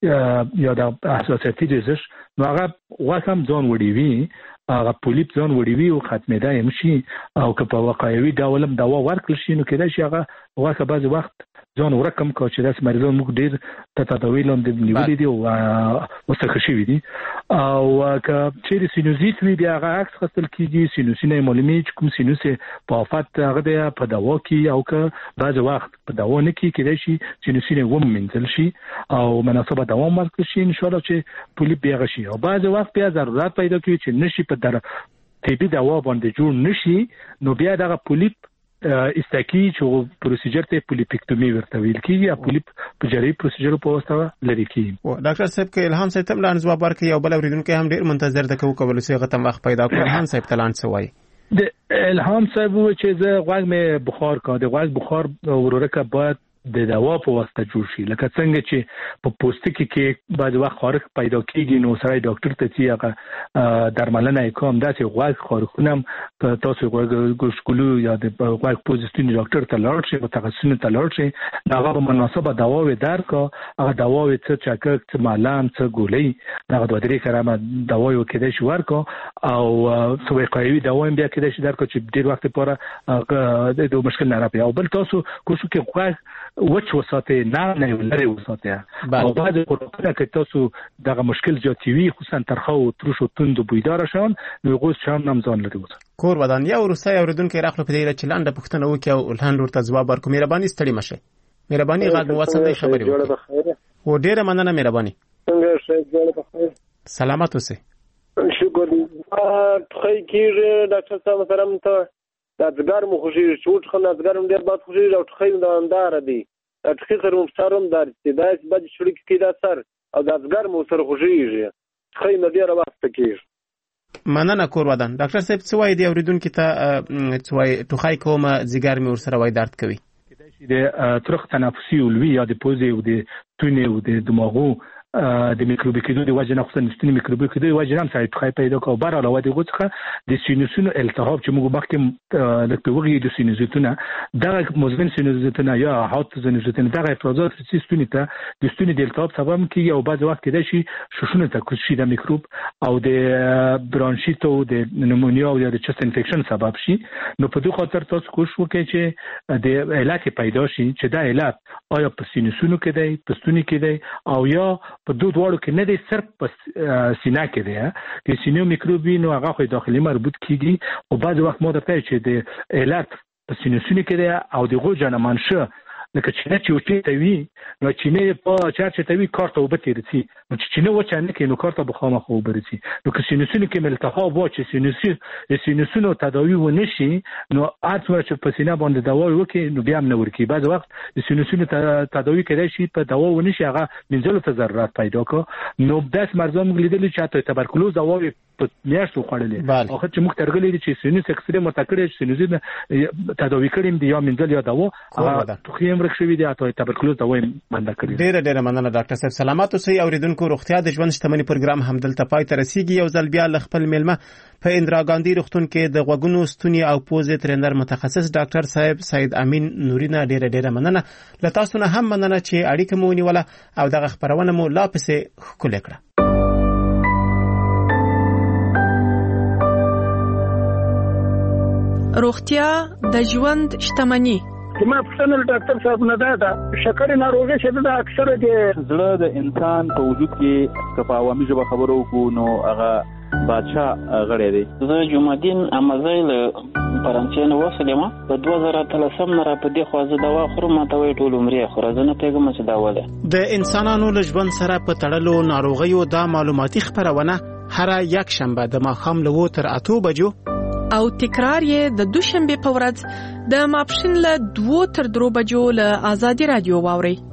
یا د اساساتي ریزش نو هغه واسم ځون وړي وي هغه پولیپ ځون وړي وي او ختمېدا هم شي او که په واقعي ډول هم دوا ورکړل شي نو کېدای شي هغه واکه بعض وخت ځون ورکم کو چې داس مریضان موږ ډیر ته تداوی لاندې نیولې دي او وسخه شي دي او که چې سینوزیت وي بیا هغه عکس خپل کیږي سینوسینه معلومي کوم سینوس په افات هغه د په دوا کې او که بعض وخت په دوا نه کې کېدای شي سینوسینه و منځل شي او مناسبه دوام ورکړي شي ان شاء الله چې پولیپ بیا شي او بعض وخت بیا ضرورت پیدا کوي چې نشي په در طبي دوا باندې جوړ نشي نو بیا دغه پولیپ استاکی چې پروسیجر ته پولیپیکټومي ورته ویل کیږي یا پولیپ په جری پروسیجر په واسطه لري کیږي ډاکټر صاحب کې الهام صاحب تم لاندې ځواب ورکړي او بل اوریدونکو هم ډیر منتظر ده کوم کول سي غته وخت پیدا کړ الهام صاحب تلان سوای د الهام صاحب چې زه غوږ مې بخار کا د غوږ بخار ورورکه باید د دوا په واسطه جوړ شي لکه څنګه چې په پوستکي کې بعض وخت خارق پیدا کیږي نو سړی ډاکټر ته چې هغه درملنه کوم داسې غوږ خارقونه تاسو غوږ ګوشکلو یا د غوږ پوزیشن ډاکټر ته لاړ شي متخصص ته لاړ شي هغه په مناسبه دوا و درکا هغه دوا و څه چکک څه مالام څه ګولۍ هغه د درې کرامه دوا و کېدای شي ورکو او څو وقایوي دوا هم بیا کېدای شي درکو چې ډیر وخت لپاره د مشکل نه راپي او بل تاسو کوشش کې غوږ وچ وساته نه نه لري وساته او بعد پروتونه کې تاسو دغه مشکل جاتوي خصوصا ترخه او ترش او توند بویدار شون نو غوښ شان نمځان لري وسه کور ودان یا ورسای اوریدونکو راخلو په دې چې لاندې پښتنه وکي او الهان ورته ځواب ورکوم مهرباني ستړي مشه مهرباني غږ واسطه خبري وکړه و ډیره مننه مهرباني څنګه شئ جوړ بخیر سلامات اوسئ شکر خی کیږي ډاکټر صاحب سلام ته دادګر مو خوشي شوټ خو دادګر هم ډیر باد خوشي او خی د اندار دی اټخي سره مو سرم دار چې دا چې بد شړک کې دا سر او دادګر مو سره خوشيږي خی نه ډیر وخت کېږي مننه کور ودان ډاکټر صاحب څه وایي دی اوریدونکو ته څه وایي ټوخای کومه زیګر مې ورسره وای درد کوي د ترخ تنفسي ولوي یا د پوزې او د تونې او د دماغو د میکروبي کېدو د وجه نه خصوصا نستنی میکروبي کېدو د وجه نه سړی ټوخی پیدا کوي بار علاوه د غوڅخه د سینوسونو التهاب چې موږ مخکې لکه وګړي د سینوزیتونه دغه مزمن سینوزیتونه یا هات سینوزیتونه دغه افرازات سیستونی ته د ستوني د التهاب سبب کیږي او بعض وخت کېدای شي شوشونه ته کوشي د میکروب او د برانشیت او د نمونیا او د چست انفیکشن سبب شي نو په دوه خاطر تاسو کوشش وکړئ چې د علت پیدا شي چې دا علت آیا په سینوسونو کې دی په ستوني کې دی او یا په دوه ډول کې نه دي صرف په سینه کې دی چې سینو میکروبي نو هغه خو داخلي مربوط کیږي او بعض وخت مو درته چې د علت په سینوسونو کې دی او د غوجه نه منشه لکه چې نه چې وچې ته وي نو چې نه په چارچ ته وي کارته وبته رسي نو چې نه وچه نه کې نو کارته بخامه خو برسي نو که سینوسونو کې ملتهاب و چې سینوسي سینوسونو تداوی و نشي نو اته چې په سینه باندې دوا وکي نو بیا هم نه ورکی بعض وخت سینوسونو تداوی کېدای شي په دوا و نشي هغه منځلو ته ضرورت پیدا کو نو داس مرزم لیدل چې ته تبرکلوز دوا په میاشتو خړلې اخر چې موږ ترغلې چې سینوس اکسرې متکړې سینوزي تداوی کړم دی یا منځل یا دوا هغه توخیم ورکشوي دی اته تبرکلوز دوا بند کړی ډیره ډیره مننه ډاکټر صاحب سلامات اوسئ اوریدونکو روغتیا د ژوند شتمنۍ پروګرام همدلته پای ته رسیږي یو ځل بیا خپل میلمه په اندرا ګاندی روغتون کې د غوګونو ستوني او پوزې ترېنر متخصص ډاکټر صاحب سید امین نورینا ډیره ډیره مننه له تاسو نه هم مننه چې اړیکه مو ونیوله او دغه خبرونه مو لا پسې ښکلې کړه روغتیا د ژوند شتمني. ما پوښتنه له ډاکټر صاحب نه ده شکر ناروغي چې د اکثره د زړه د انسان په وجود کې که په عوامي ژبه خبرو وکړو نو هغه بادشاه غړی دی. زه جمعدین امزی له فرانسې نه وسلم په دوه زره اتلسم نه را په دې خوا زه دوا خورم ماته وایي ټول عمرې خوره زه نه پوهېږم چې دا ولې. د انسانانو له ژوند سره په تړلو ناروغیو دا معلوماتي خپرونه هره یک شنبه د ماښام له اووه تر اتو بجو او تکرار یې د دوشنبه په ورځ د ماپښین له دوه تر درو بجو له آزادي رادیو واوري.